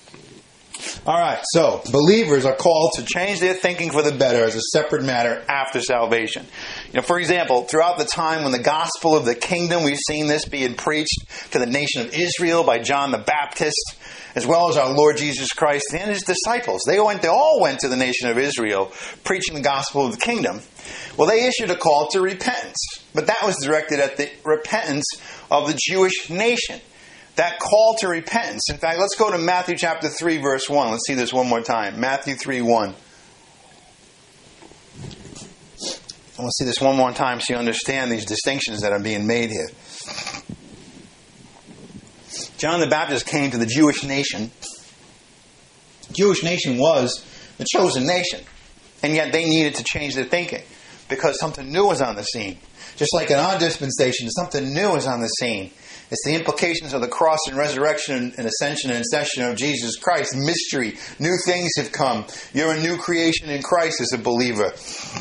All right, so believers are called to change their thinking for the better as a separate matter after salvation. You know, for example, throughout the time when the gospel of the kingdom, we've seen this being preached to the nation of Israel by John the Baptist, as well as our Lord Jesus Christ and his disciples. They went, they all went to the nation of Israel preaching the gospel of the kingdom. Well, they issued a call to repentance, but that was directed at the repentance of the Jewish nation. That call to repentance. In fact, let's go to Matthew chapter three, verse one. Let's see this one more time. Matthew three, one. I want to see this one more time so you understand these distinctions that are being made here. John the Baptist came to the Jewish nation. The Jewish nation was The chosen nation. And yet they needed to change their thinking because something new was on the scene. just like in our dispensation, something new is on the scene. It's the implications of the cross and resurrection and ascension and ascension of Jesus Christ. Mystery. New things have come. You're a new creation in Christ as a believer.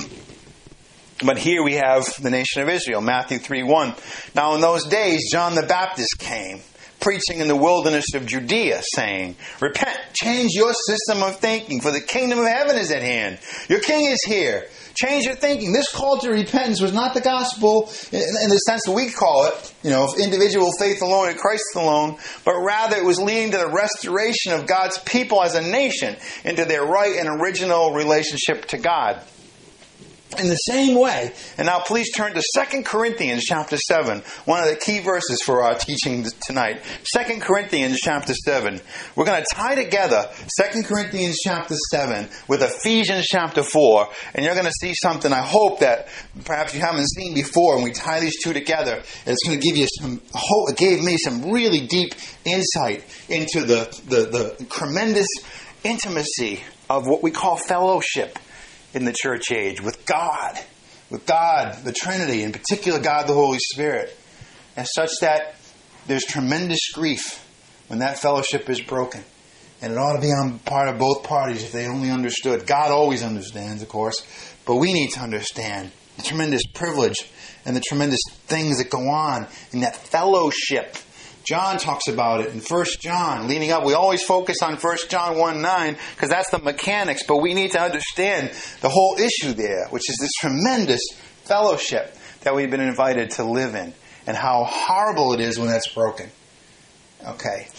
But here we have the nation of Israel, Matthew three one. Now in those days, John the Baptist came, preaching in the wilderness of Judea, saying, Repent, change your system of thinking, for the kingdom of heaven is at hand. Your king is here. Change your thinking. This call to repentance was not the gospel in, in the sense that we call it, you know, of individual faith alone in Christ alone, but rather it was leading to the restoration of God's people as a nation into their right and original relationship to God. In the same way, and now please turn to Second Corinthians chapter seven, one of the key verses for our teaching tonight. Second Corinthians chapter seven. We're going to tie together Second Corinthians chapter seven with Ephesians chapter four, and you're going to see something I hope that perhaps you haven't seen before. When we tie these two together, and it's going to give you some hope. It gave me some really deep insight into the, the, the tremendous intimacy of what we call fellowship in the church age with God, with God, the Trinity, in particular God the Holy Spirit, and such that there's tremendous grief when that fellowship is broken. And it ought to be on part of both parties if they only understood. God always understands, of course, but we need to understand the tremendous privilege and the tremendous things that go on in that fellowship. John talks about it in First John. Leading up, we always focus on First John one nine because that's the mechanics, but we need to understand the whole issue there, which is this tremendous fellowship that we've been invited to live in and how horrible it is when that's broken. Okay.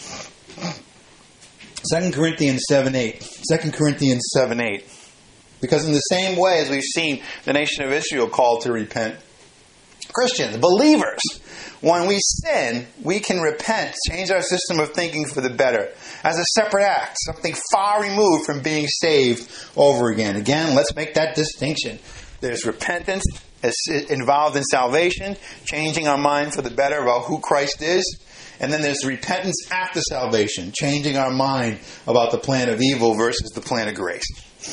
Second Corinthians seven eight. Second Corinthians seven eight. Because in the same way as we've seen the nation of Israel called to repent, Christians, believers, when we sin, we can repent, change our system of thinking for the better, as a separate act, something far removed from being saved over again. Again, let's make that distinction. There's repentance involved in salvation, changing our mind for the better about who Christ is. And then there's repentance after salvation, changing our mind about the plan of evil versus the plan of grace.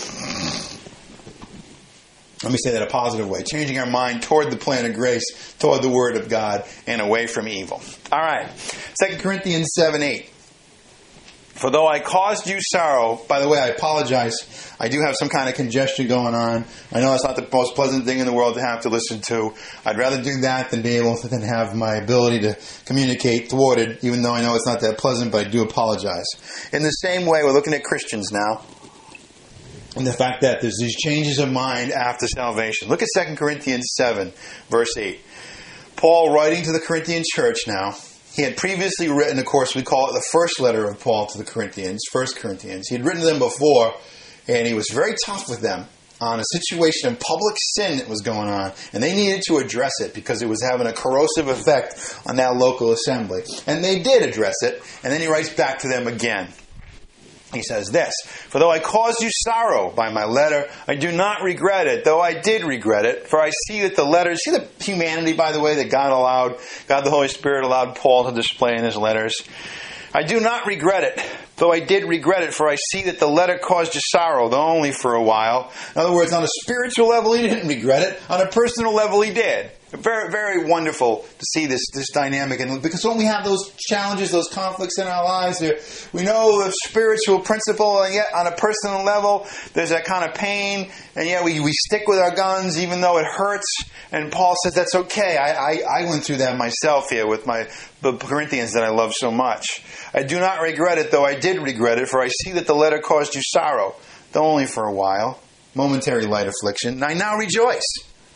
Let me say that a positive way. Changing our mind toward the plan of grace, toward the Word of God, and away from evil. All right. Second Corinthians seven eight. For though I caused you sorrow... By the way, I apologize. I do have some kind of congestion going on. I know it's not the most pleasant thing in the world to have to listen to. I'd rather do that than be able to then have my ability to communicate thwarted, even though I know it's not that pleasant, but I do apologize. In the same way, we're looking at Christians now. And the fact that there's these changes of mind after salvation. Look at Second Corinthians seven, verse eight. Paul writing to the Corinthian church now. He had previously written, of course, we call it the first letter of Paul to the Corinthians, First Corinthians. He had written to them before, and he was very tough with them on a situation of public sin that was going on. And they needed to address it because it was having a corrosive effect on that local assembly. And they did address it, and then he writes back to them again. He says this, For though I caused you sorrow by my letter, I do not regret it, though I did regret it. For I see that the letters, see the humanity, by the way, that God allowed, God the Holy Spirit allowed Paul to display in his letters. I do not regret it, though I did regret it, for I see that the letter caused you sorrow, though only for a while. In other words, on a spiritual level, he didn't regret it. On a personal level, he did. Very, very wonderful to see this this dynamic, and because when we have those challenges, those conflicts in our lives, we know the spiritual principle, and yet on a personal level, there's that kind of pain, and yet we, we stick with our guns even though it hurts. And Paul says that's okay. I, I, I went through that myself here with my the Corinthians that I love so much. I do not regret it, though I did regret it, for I see that the letter caused you sorrow, though only for a while, momentary light affliction. And I now rejoice.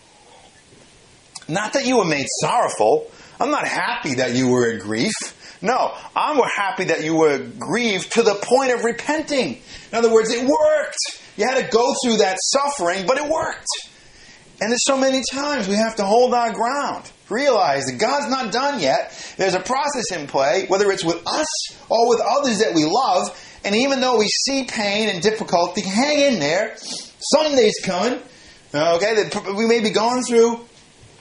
Not that you were made sorrowful. I'm not happy that you were in grief. No, I'm happy that you were grieved to the point of repenting. In other words, it worked. You had to go through that suffering, but it worked. And there's so many times we have to hold our ground. Realize that God's not done yet. There's a process in play, whether it's with us or with others that we love. And even though we see pain and difficulty, hang in there. Sunday's coming. Okay, that we may be going through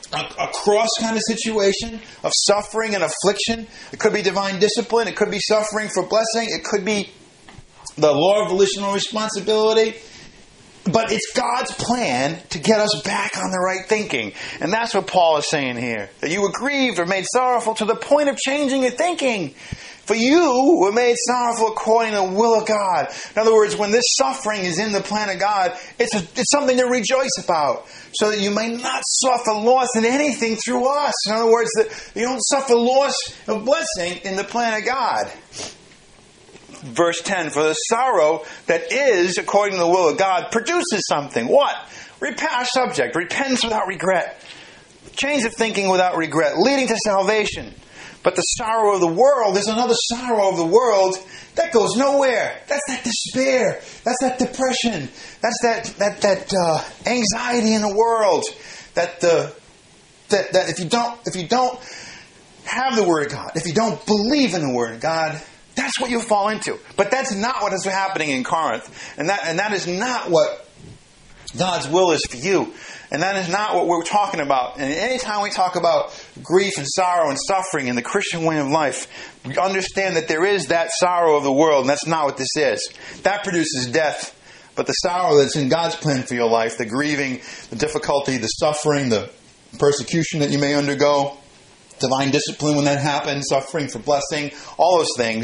a, a cross kind of situation of suffering and affliction. It could be divine discipline. It could be suffering for blessing. It could be the law of volitional responsibility. But it's God's plan to get us back on the right thinking. And that's what Paul is saying here. That you were grieved or made sorrowful to the point of changing your thinking. For you were made sorrowful according to the will of God. In other words, when this suffering is in the plan of God, it's, a, it's something to rejoice about. So that you may not suffer loss in anything through us. In other words, that you don't suffer loss of blessing in the plan of God. Verse ten, for the sorrow that is according to the will of God produces something. What? Repent, our subject. Repentance without regret. Change of thinking without regret, leading to salvation. But the sorrow of the world is another sorrow of the world that goes nowhere. That's that despair. That's that depression. That's that that that uh, anxiety in the world. That the that that if you don't if you don't have the Word of God, if you don't believe in the Word of God, that's what you'll fall into. But that's not what is happening in Corinth. And that and that is not what God's will is for you. And that is not what we're talking about. And anytime we talk about grief and sorrow and suffering in the Christian way of life, we understand that there is that sorrow of the world, and that's not what this is. That produces death. But the sorrow that's in God's plan for your life, the grieving, the difficulty, the suffering, the persecution that you may undergo, divine discipline when that happens, suffering for blessing, all those things,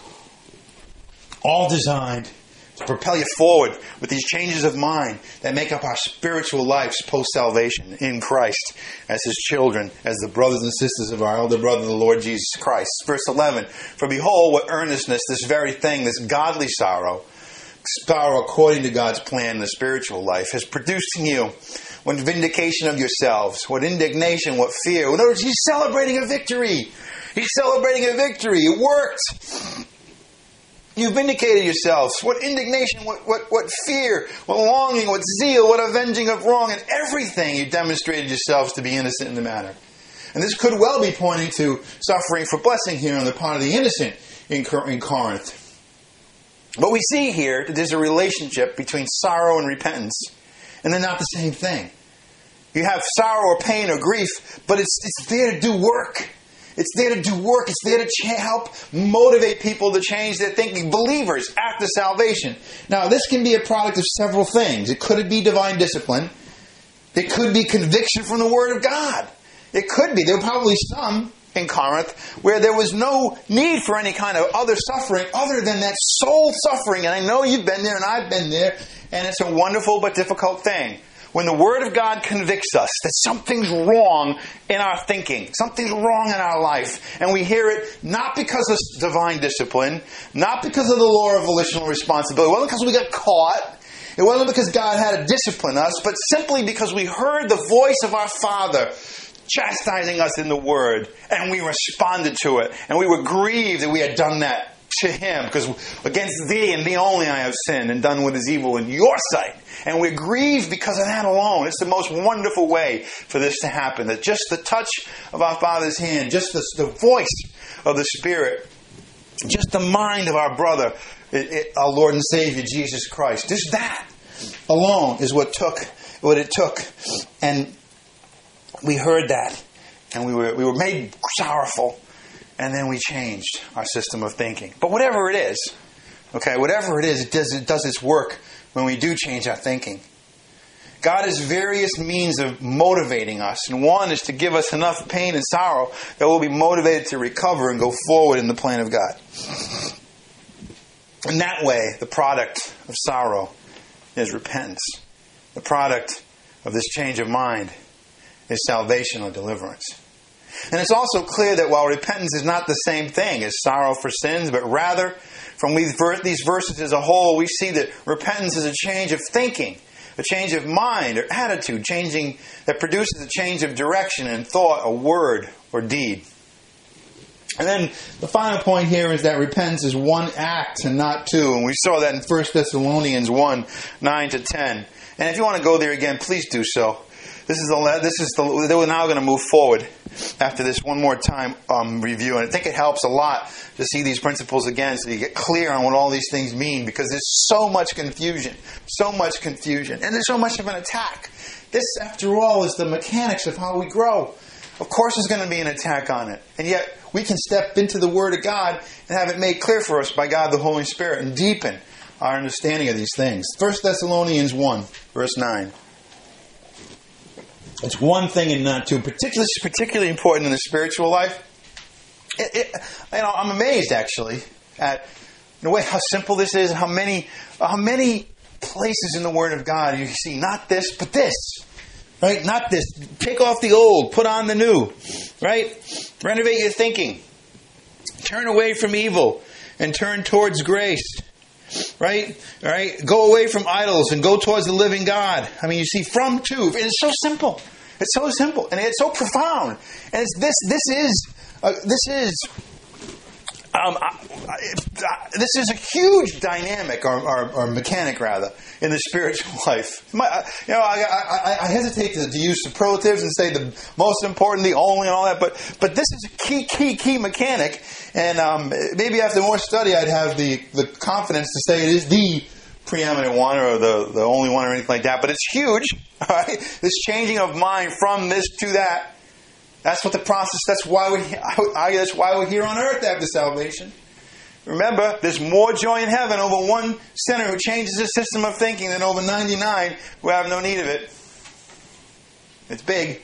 all designed to propel you forward with these changes of mind that make up our spiritual lives post-salvation in Christ as His children, as the brothers and sisters of our elder brother, the Lord Jesus Christ. Verse eleven, for behold, what earnestness, this very thing, this godly sorrow, sorrow according to God's plan in the spiritual life, has produced in you. What vindication of yourselves, what indignation, what fear. In other words, He's celebrating a victory. He's celebrating a victory. It worked. You vindicated yourselves. What indignation, what, what, what fear, what longing, what zeal, what avenging of wrong, and everything you demonstrated yourselves to be innocent in the matter. And this could well be pointing to suffering for blessing here on the part of the innocent in, in Corinth. But we see here that there's a relationship between sorrow and repentance, and they're not the same thing. You have sorrow or pain or grief, but it's it's there to do work. It's there to do work. It's there to ch- help motivate people to change their thinking. Believers after salvation. Now, this can be a product of several things. It could be divine discipline. It could be conviction from the Word of God. It could be. There were probably some in Corinth where there was no need for any kind of other suffering other than that soul suffering. And I know you've been there and I've been there. And it's a wonderful but difficult thing. When the Word of God convicts us that something's wrong in our thinking, something's wrong in our life, and we hear it not because of divine discipline, not because of the law of volitional responsibility, it wasn't because we got caught, it wasn't because God had to discipline us, but simply because we heard the voice of our Father chastising us in the Word, and we responded to it, and we were grieved that we had done that to Him, because against Thee and Thee only I have sinned and done what is evil in Your sight. And we're grieved because of that alone. It's the most wonderful way for this to happen. That just the touch of our Father's hand, just the, the voice of the Spirit, just the mind of our brother, it, it, our Lord and Savior, Jesus Christ. Just that alone is what took what it took. And we heard that. And we were we were made sorrowful. And then we changed our system of thinking. But whatever it is, okay, whatever it is, it does, it does its work when we do change our thinking. God has various means of motivating us. And one is to give us enough pain and sorrow that we'll be motivated to recover and go forward in the plan of God. In that way, the product of sorrow is repentance. The product of this change of mind is salvation or deliverance. And it's also clear that while repentance is not the same thing as sorrow for sins, but rather, from these verses as a whole, we see that repentance is a change of thinking, a change of mind or attitude, changing that produces a change of direction in thought, a word, or deed. And then the final point here is that repentance is one act and not two. And we saw that in First Thessalonians one, nine to ten. And if you want to go there again, please do so. This is the, this is the, we're now going to move forward after this one more time um, review. And I think it helps a lot to see these principles again so you get clear on what all these things mean, because there's so much confusion, so much confusion. And there's so much of an attack This, after all, is the mechanics of how we grow. Of course there's going to be an attack on it. And yet we can step into the Word of God and have it made clear for us by God the Holy Spirit and deepen our understanding of these things. First Thessalonians one, verse nine. It's one thing and not two. Particularly, it's particularly important in the spiritual life. It, it, you know, I'm amazed, actually, at the way how simple this is and how many, how many places in the Word of God you see not this, but this. Right? Not this. Take off the old, put on the new. Right? Renovate your thinking. Turn away from evil and turn towards grace. Right? All right? Go away from idols and go towards the living God. I mean, you see, from to. And it's so simple. It's so simple. And it's so profound. And it's this, this is, uh, this is, Um, I, I, this is a huge dynamic, or, or, or mechanic rather, in the spiritual life. My, you know, I, I, I hesitate to, to use superlatives and say the most important, the only, and all that. But but this is a key, key, key mechanic. And um, maybe after more study, I'd have the, the confidence to say it is the preeminent one, or the, the only one, or anything like that. But it's huge. All right, this changing of mind from this to that. That's what the process, that's why, we, I, that's why we're here on earth after salvation. Remember, there's more joy in heaven over one sinner who changes his system of thinking than over ninety-nine who have no need of it. It's big.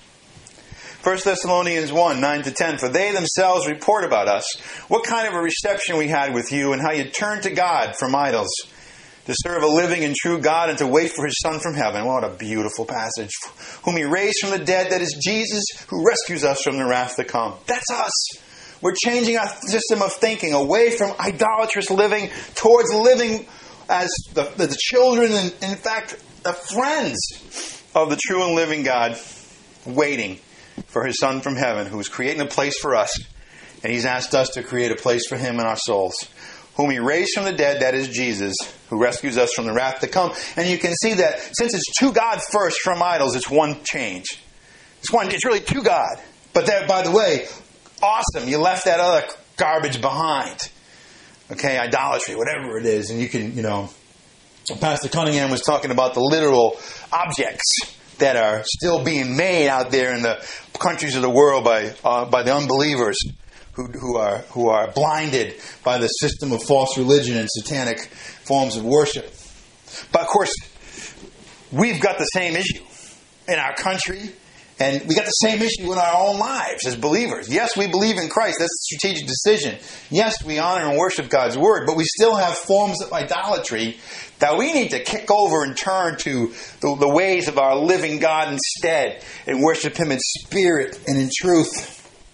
First Thessalonians one, nine to ten. For they themselves report about us what kind of a reception we had with you and how you turned to God from idols to serve a living and true God and to wait for His Son from heaven. What a beautiful passage. Whom He raised from the dead, that is Jesus, who rescues us from the wrath to come. That's us. We're changing our system of thinking away from idolatrous living towards living as the, the children and, in fact, the friends of the true and living God, waiting for His Son from heaven, who is creating a place for us. And He's asked us to create a place for Him in our souls. Whom He raised from the dead, that is Jesus, who rescues us from the wrath to come. And you can see that since it's to God first from idols, it's one change. It's one. It's really to God. But that, by the way, awesome. You left that other garbage behind. Okay, idolatry, whatever it is. And you can, you know, Pastor Cunningham was talking about the literal objects that are still being made out there in the countries of the world by uh, by the unbelievers. Who, who are who are blinded by the system of false religion and satanic forms of worship. But of course, we've got the same issue in our country, and we got the same issue in our own lives as believers. Yes, we believe in Christ. That's a strategic decision. Yes, we honor and worship God's Word, but we still have forms of idolatry that we need to kick over and turn to the, the ways of our living God instead and worship Him in spirit and in truth.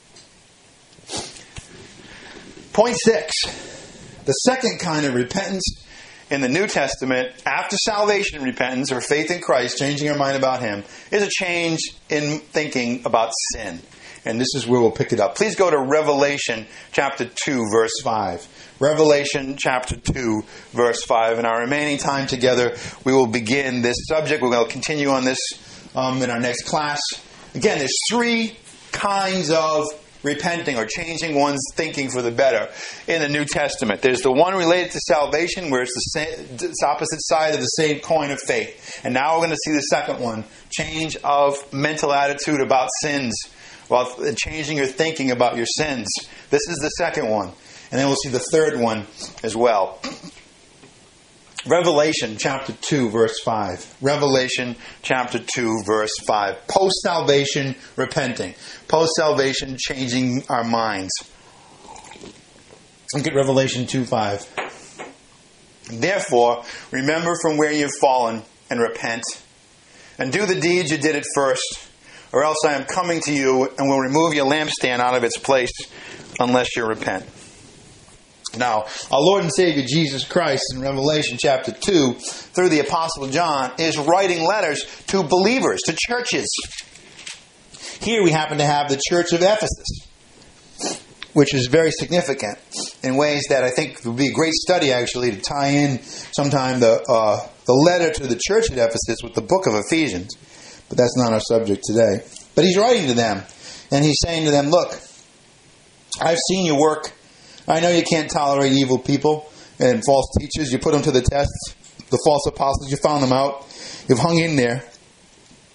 Point six, the second kind of repentance in the New Testament, after salvation repentance or faith in Christ, changing our mind about Him, is a change in thinking about sin. And this is where we'll pick it up. Please go to Revelation chapter two, verse five. Revelation chapter two, verse five. In our remaining time together, we will begin this subject. We're going to continue on this um, in our next class. Again, there's three kinds of repenting or changing one's thinking for the better in the New Testament. There's the one related to salvation, where it's the same, it's opposite side of the same coin of faith. And now we're going to see the second one, change of mental attitude about sins, about changing your thinking about your sins. This is the second one. And then we'll see the third one as well. Revelation chapter two, verse five. Revelation chapter two, verse five. Post-salvation repenting. Post-salvation changing our minds. Look at Revelation two, five. Therefore, remember from where you've fallen and repent. And do the deeds you did at first. Or else I am coming to you and will remove your lampstand out of its place unless you repent. Now, our Lord and Savior Jesus Christ in Revelation chapter two, through the Apostle John, is writing letters to believers, to churches. Here we happen to have the church of Ephesus, which is very significant in ways that I think would be a great study, actually, to tie in sometime the, uh, the letter to the church at Ephesus with the book of Ephesians. But that's not our subject today. But he's writing to them, and he's saying to them, look, I've seen your work. I know you can't tolerate evil people and false teachers. You put them to the test. The false apostles, you found them out. You've hung in there.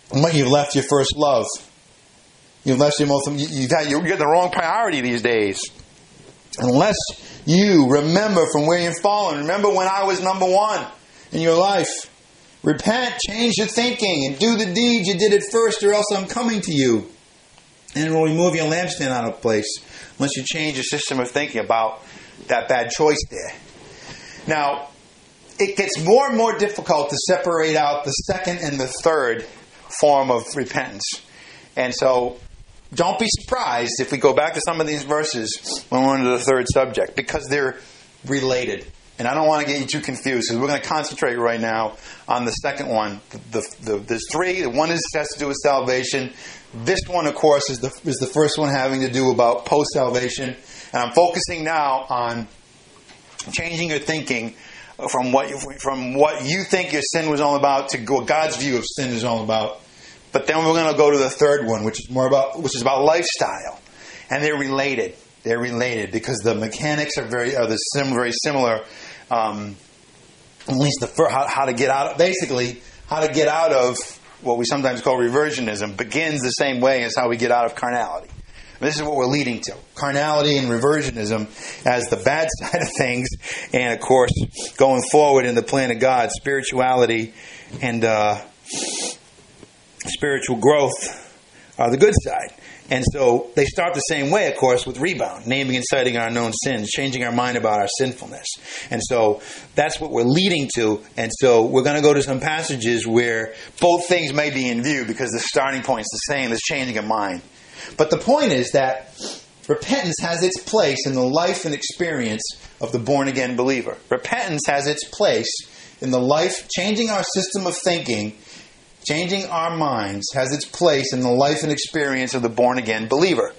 You've left your first love. You've left your most. You've had you're the wrong priority these days. Unless you remember from where you've fallen. Remember when I was number one in your life. Repent, change your thinking, and do the deeds you did at first, or else I'm coming to you. And it will remove your lampstand out of place unless you change your system of thinking about that bad choice there. Now, it gets more and more difficult to separate out the second and the third form of repentance. And so, don't be surprised if we go back to some of these verses when we're into the third subject, because they're related. And I don't want to get you too confused, because we're going to concentrate right now on the second one. The, the, the, there's three. The one is, has to do with salvation. This one, of course, is the, is the first one having to do about post-salvation. And I'm focusing now on changing your thinking from what you, from what you think your sin was all about to what God's view of sin is all about. But then we're going to go to the third one, which is more about which is about lifestyle, and they're related. They're related because the mechanics are very are the sim very similar. Um, at least the first, how, how to get out of, basically how to get out of what we sometimes call reversionism begins the same way as how we get out of carnality. This is what we're leading to. Carnality and reversionism as the bad side of things. And, of course, going forward in the plan of God, spirituality and uh, spiritual growth are the good side. And so they start the same way, of course, with rebound, naming and citing our known sins, changing our mind about our sinfulness. And so that's what we're leading to. And so we're going to go to some passages where both things may be in view because the starting point is the same as changing a mind. But the point is that repentance has its place in the life and experience of the born-again believer. Repentance has its place in the life, changing our system of thinking, changing our minds, has its place in the life and experience of the born-again believer.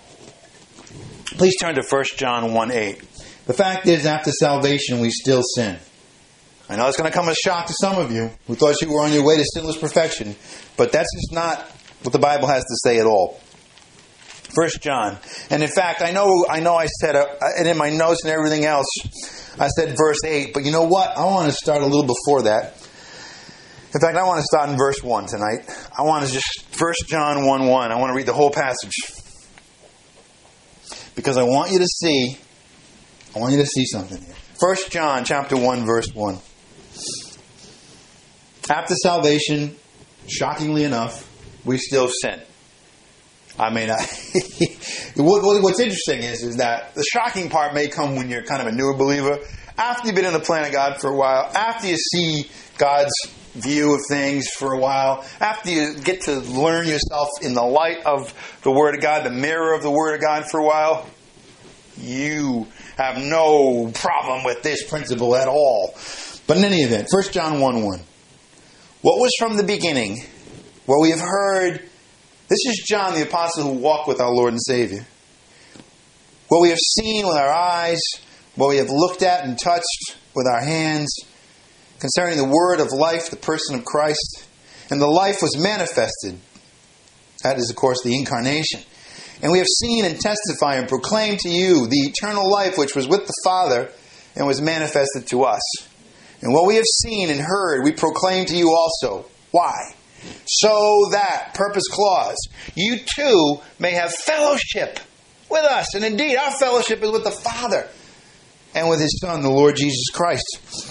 Please turn to First John one eight. The fact is, after salvation, we still sin. I know it's going to come as a shock to some of you who thought you were on your way to sinless perfection, but that's just not what the Bible has to say at all. First John. And in fact, I know I know I said, uh, and in my notes and everything else, I said verse eight. But you know what? I want to start a little before that. In fact, I want to start in verse one tonight. I want to just, First John one one. I want to read the whole passage. Because I want you to see, I want you to see something here. First John chapter one, verse one. After salvation, shockingly enough, we still sin. I mean, I, what, what's interesting is, is that the shocking part may come when you're kind of a newer believer. After you've been in the plan of God for a while, after you see God's view of things for a while, after you get to learn yourself in the light of the Word of God, the mirror of the Word of God for a while, you have no problem with this principle at all. But in any event, First John one one. What was from the beginning, what we have heard. This is John the Apostle who walked with our Lord and Savior. What we have seen with our eyes, what we have looked at and touched with our hands, concerning the word of life, the person of Christ. And the life was manifested. That is, of course, the incarnation. And we have seen and testify and proclaim to you the eternal life which was with the Father and was manifested to us. And what we have seen and heard, we proclaim to you also. Why? So that, purpose clause, you too may have fellowship with us. And indeed, our fellowship is with the Father and with His Son, the Lord Jesus Christ.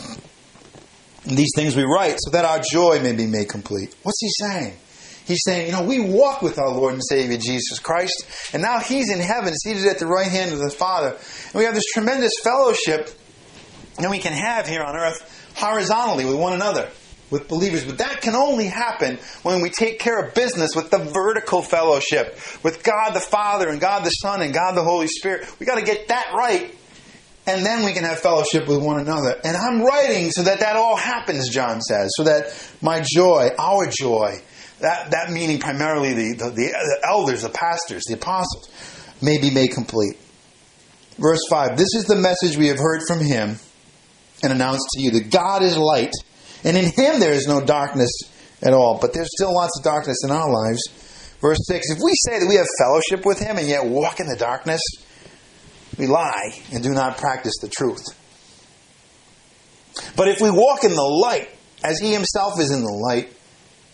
And these things we write so that our joy may be made complete. What's he saying? He's saying, you know, we walk with our Lord and Savior Jesus Christ, and now He's in heaven, seated at the right hand of the Father. And we have this tremendous fellowship that we can have here on earth horizontally with one another, with believers. But that can only happen when we take care of business with the vertical fellowship, with God the Father and God the Son and God the Holy Spirit. We've got to get that right. And then we can have fellowship with one another. And I'm writing so that that all happens, John says. So that my joy, our joy, that, that meaning primarily the, the, the elders, the pastors, the apostles, may be made complete. Verse five, this is the message we have heard from Him and announced to you, that God is light, and in Him there is no darkness at all. But there's still lots of darkness in our lives. Verse six, if we say that we have fellowship with Him and yet walk in the darkness, we lie and do not practice the truth. But if we walk in the light, as He Himself is in the light,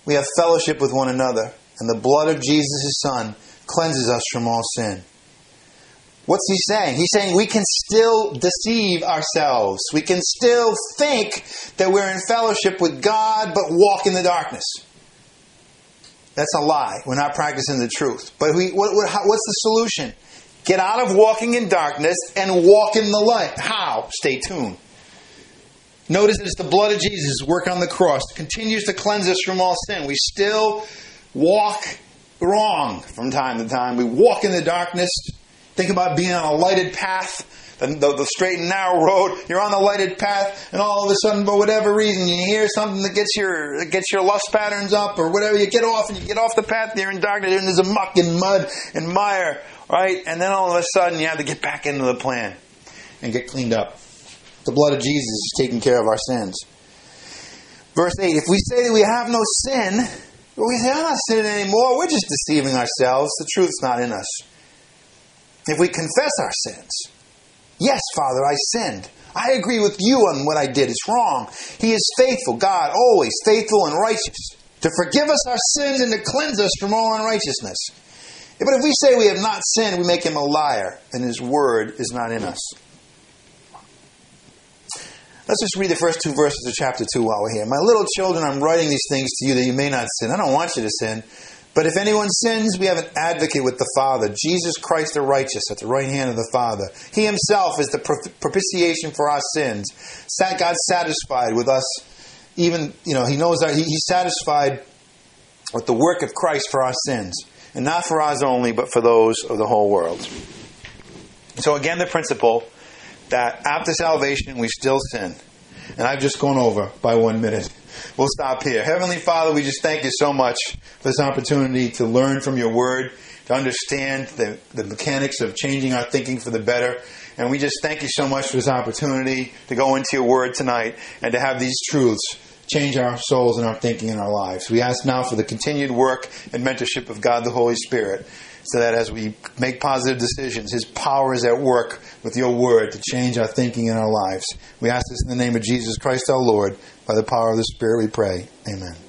we have fellowship with one another, and the blood of Jesus, His Son, cleanses us from all sin. What's He saying? He's saying we can still deceive ourselves. We can still think that we're in fellowship with God, but walk in the darkness. That's a lie. We're not practicing the truth. But we, what, what, how, what's the solution? Get out of walking in darkness and walk in the light. How? Stay tuned. Notice that it's the blood of Jesus' work on the cross that continues to cleanse us from all sin. We still walk wrong from time to time. We walk in the darkness. Think about being on a lighted path, the, the, the straight and narrow road. You're on the lighted path, and all of a sudden, for whatever reason, you hear something that gets your that gets your lust patterns up, or whatever. You get off, and you get off the path. You're in darkness, and there's a muck and mud and mire, right? And then all of a sudden, you have to get back into the plan and get cleaned up. The blood of Jesus is taking care of our sins. Verse eight: if we say that we have no sin, we say, I'm not sinning anymore. We're just deceiving ourselves. The truth's not in us. If we confess our sins, yes, Father, I sinned. I agree with you on what I did. It's wrong. He is faithful, God, always faithful and righteous, to forgive us our sins and to cleanse us from all unrighteousness. But if we say we have not sinned, we make Him a liar, and His word is not in us. Let's just read the first two verses of chapter two while we're here. My little children, I'm writing these things to you that you may not sin. I don't want you to sin. But if anyone sins, we have an advocate with the Father, Jesus Christ the righteous, at the right hand of the Father. He Himself is the propitiation for our sins. God's satisfied with us. Even, you know, He knows that He's satisfied with the work of Christ for our sins. And not for ours only, but for those of the whole world. So again, the principle that after salvation, we still sin. And I've just gone over by one minute. We'll stop here. Heavenly Father, we just thank you so much for this opportunity to learn from your word, to understand the, the mechanics of changing our thinking for the better. And we just thank you so much for this opportunity to go into your word tonight and to have these truths change our souls and our thinking and our lives. We ask now for the continued work and mentorship of God the Holy Spirit, so that as we make positive decisions, His power is at work with your word to change our thinking and our lives. We ask this in the name of Jesus Christ our Lord. By the power of the Spirit we pray. Amen.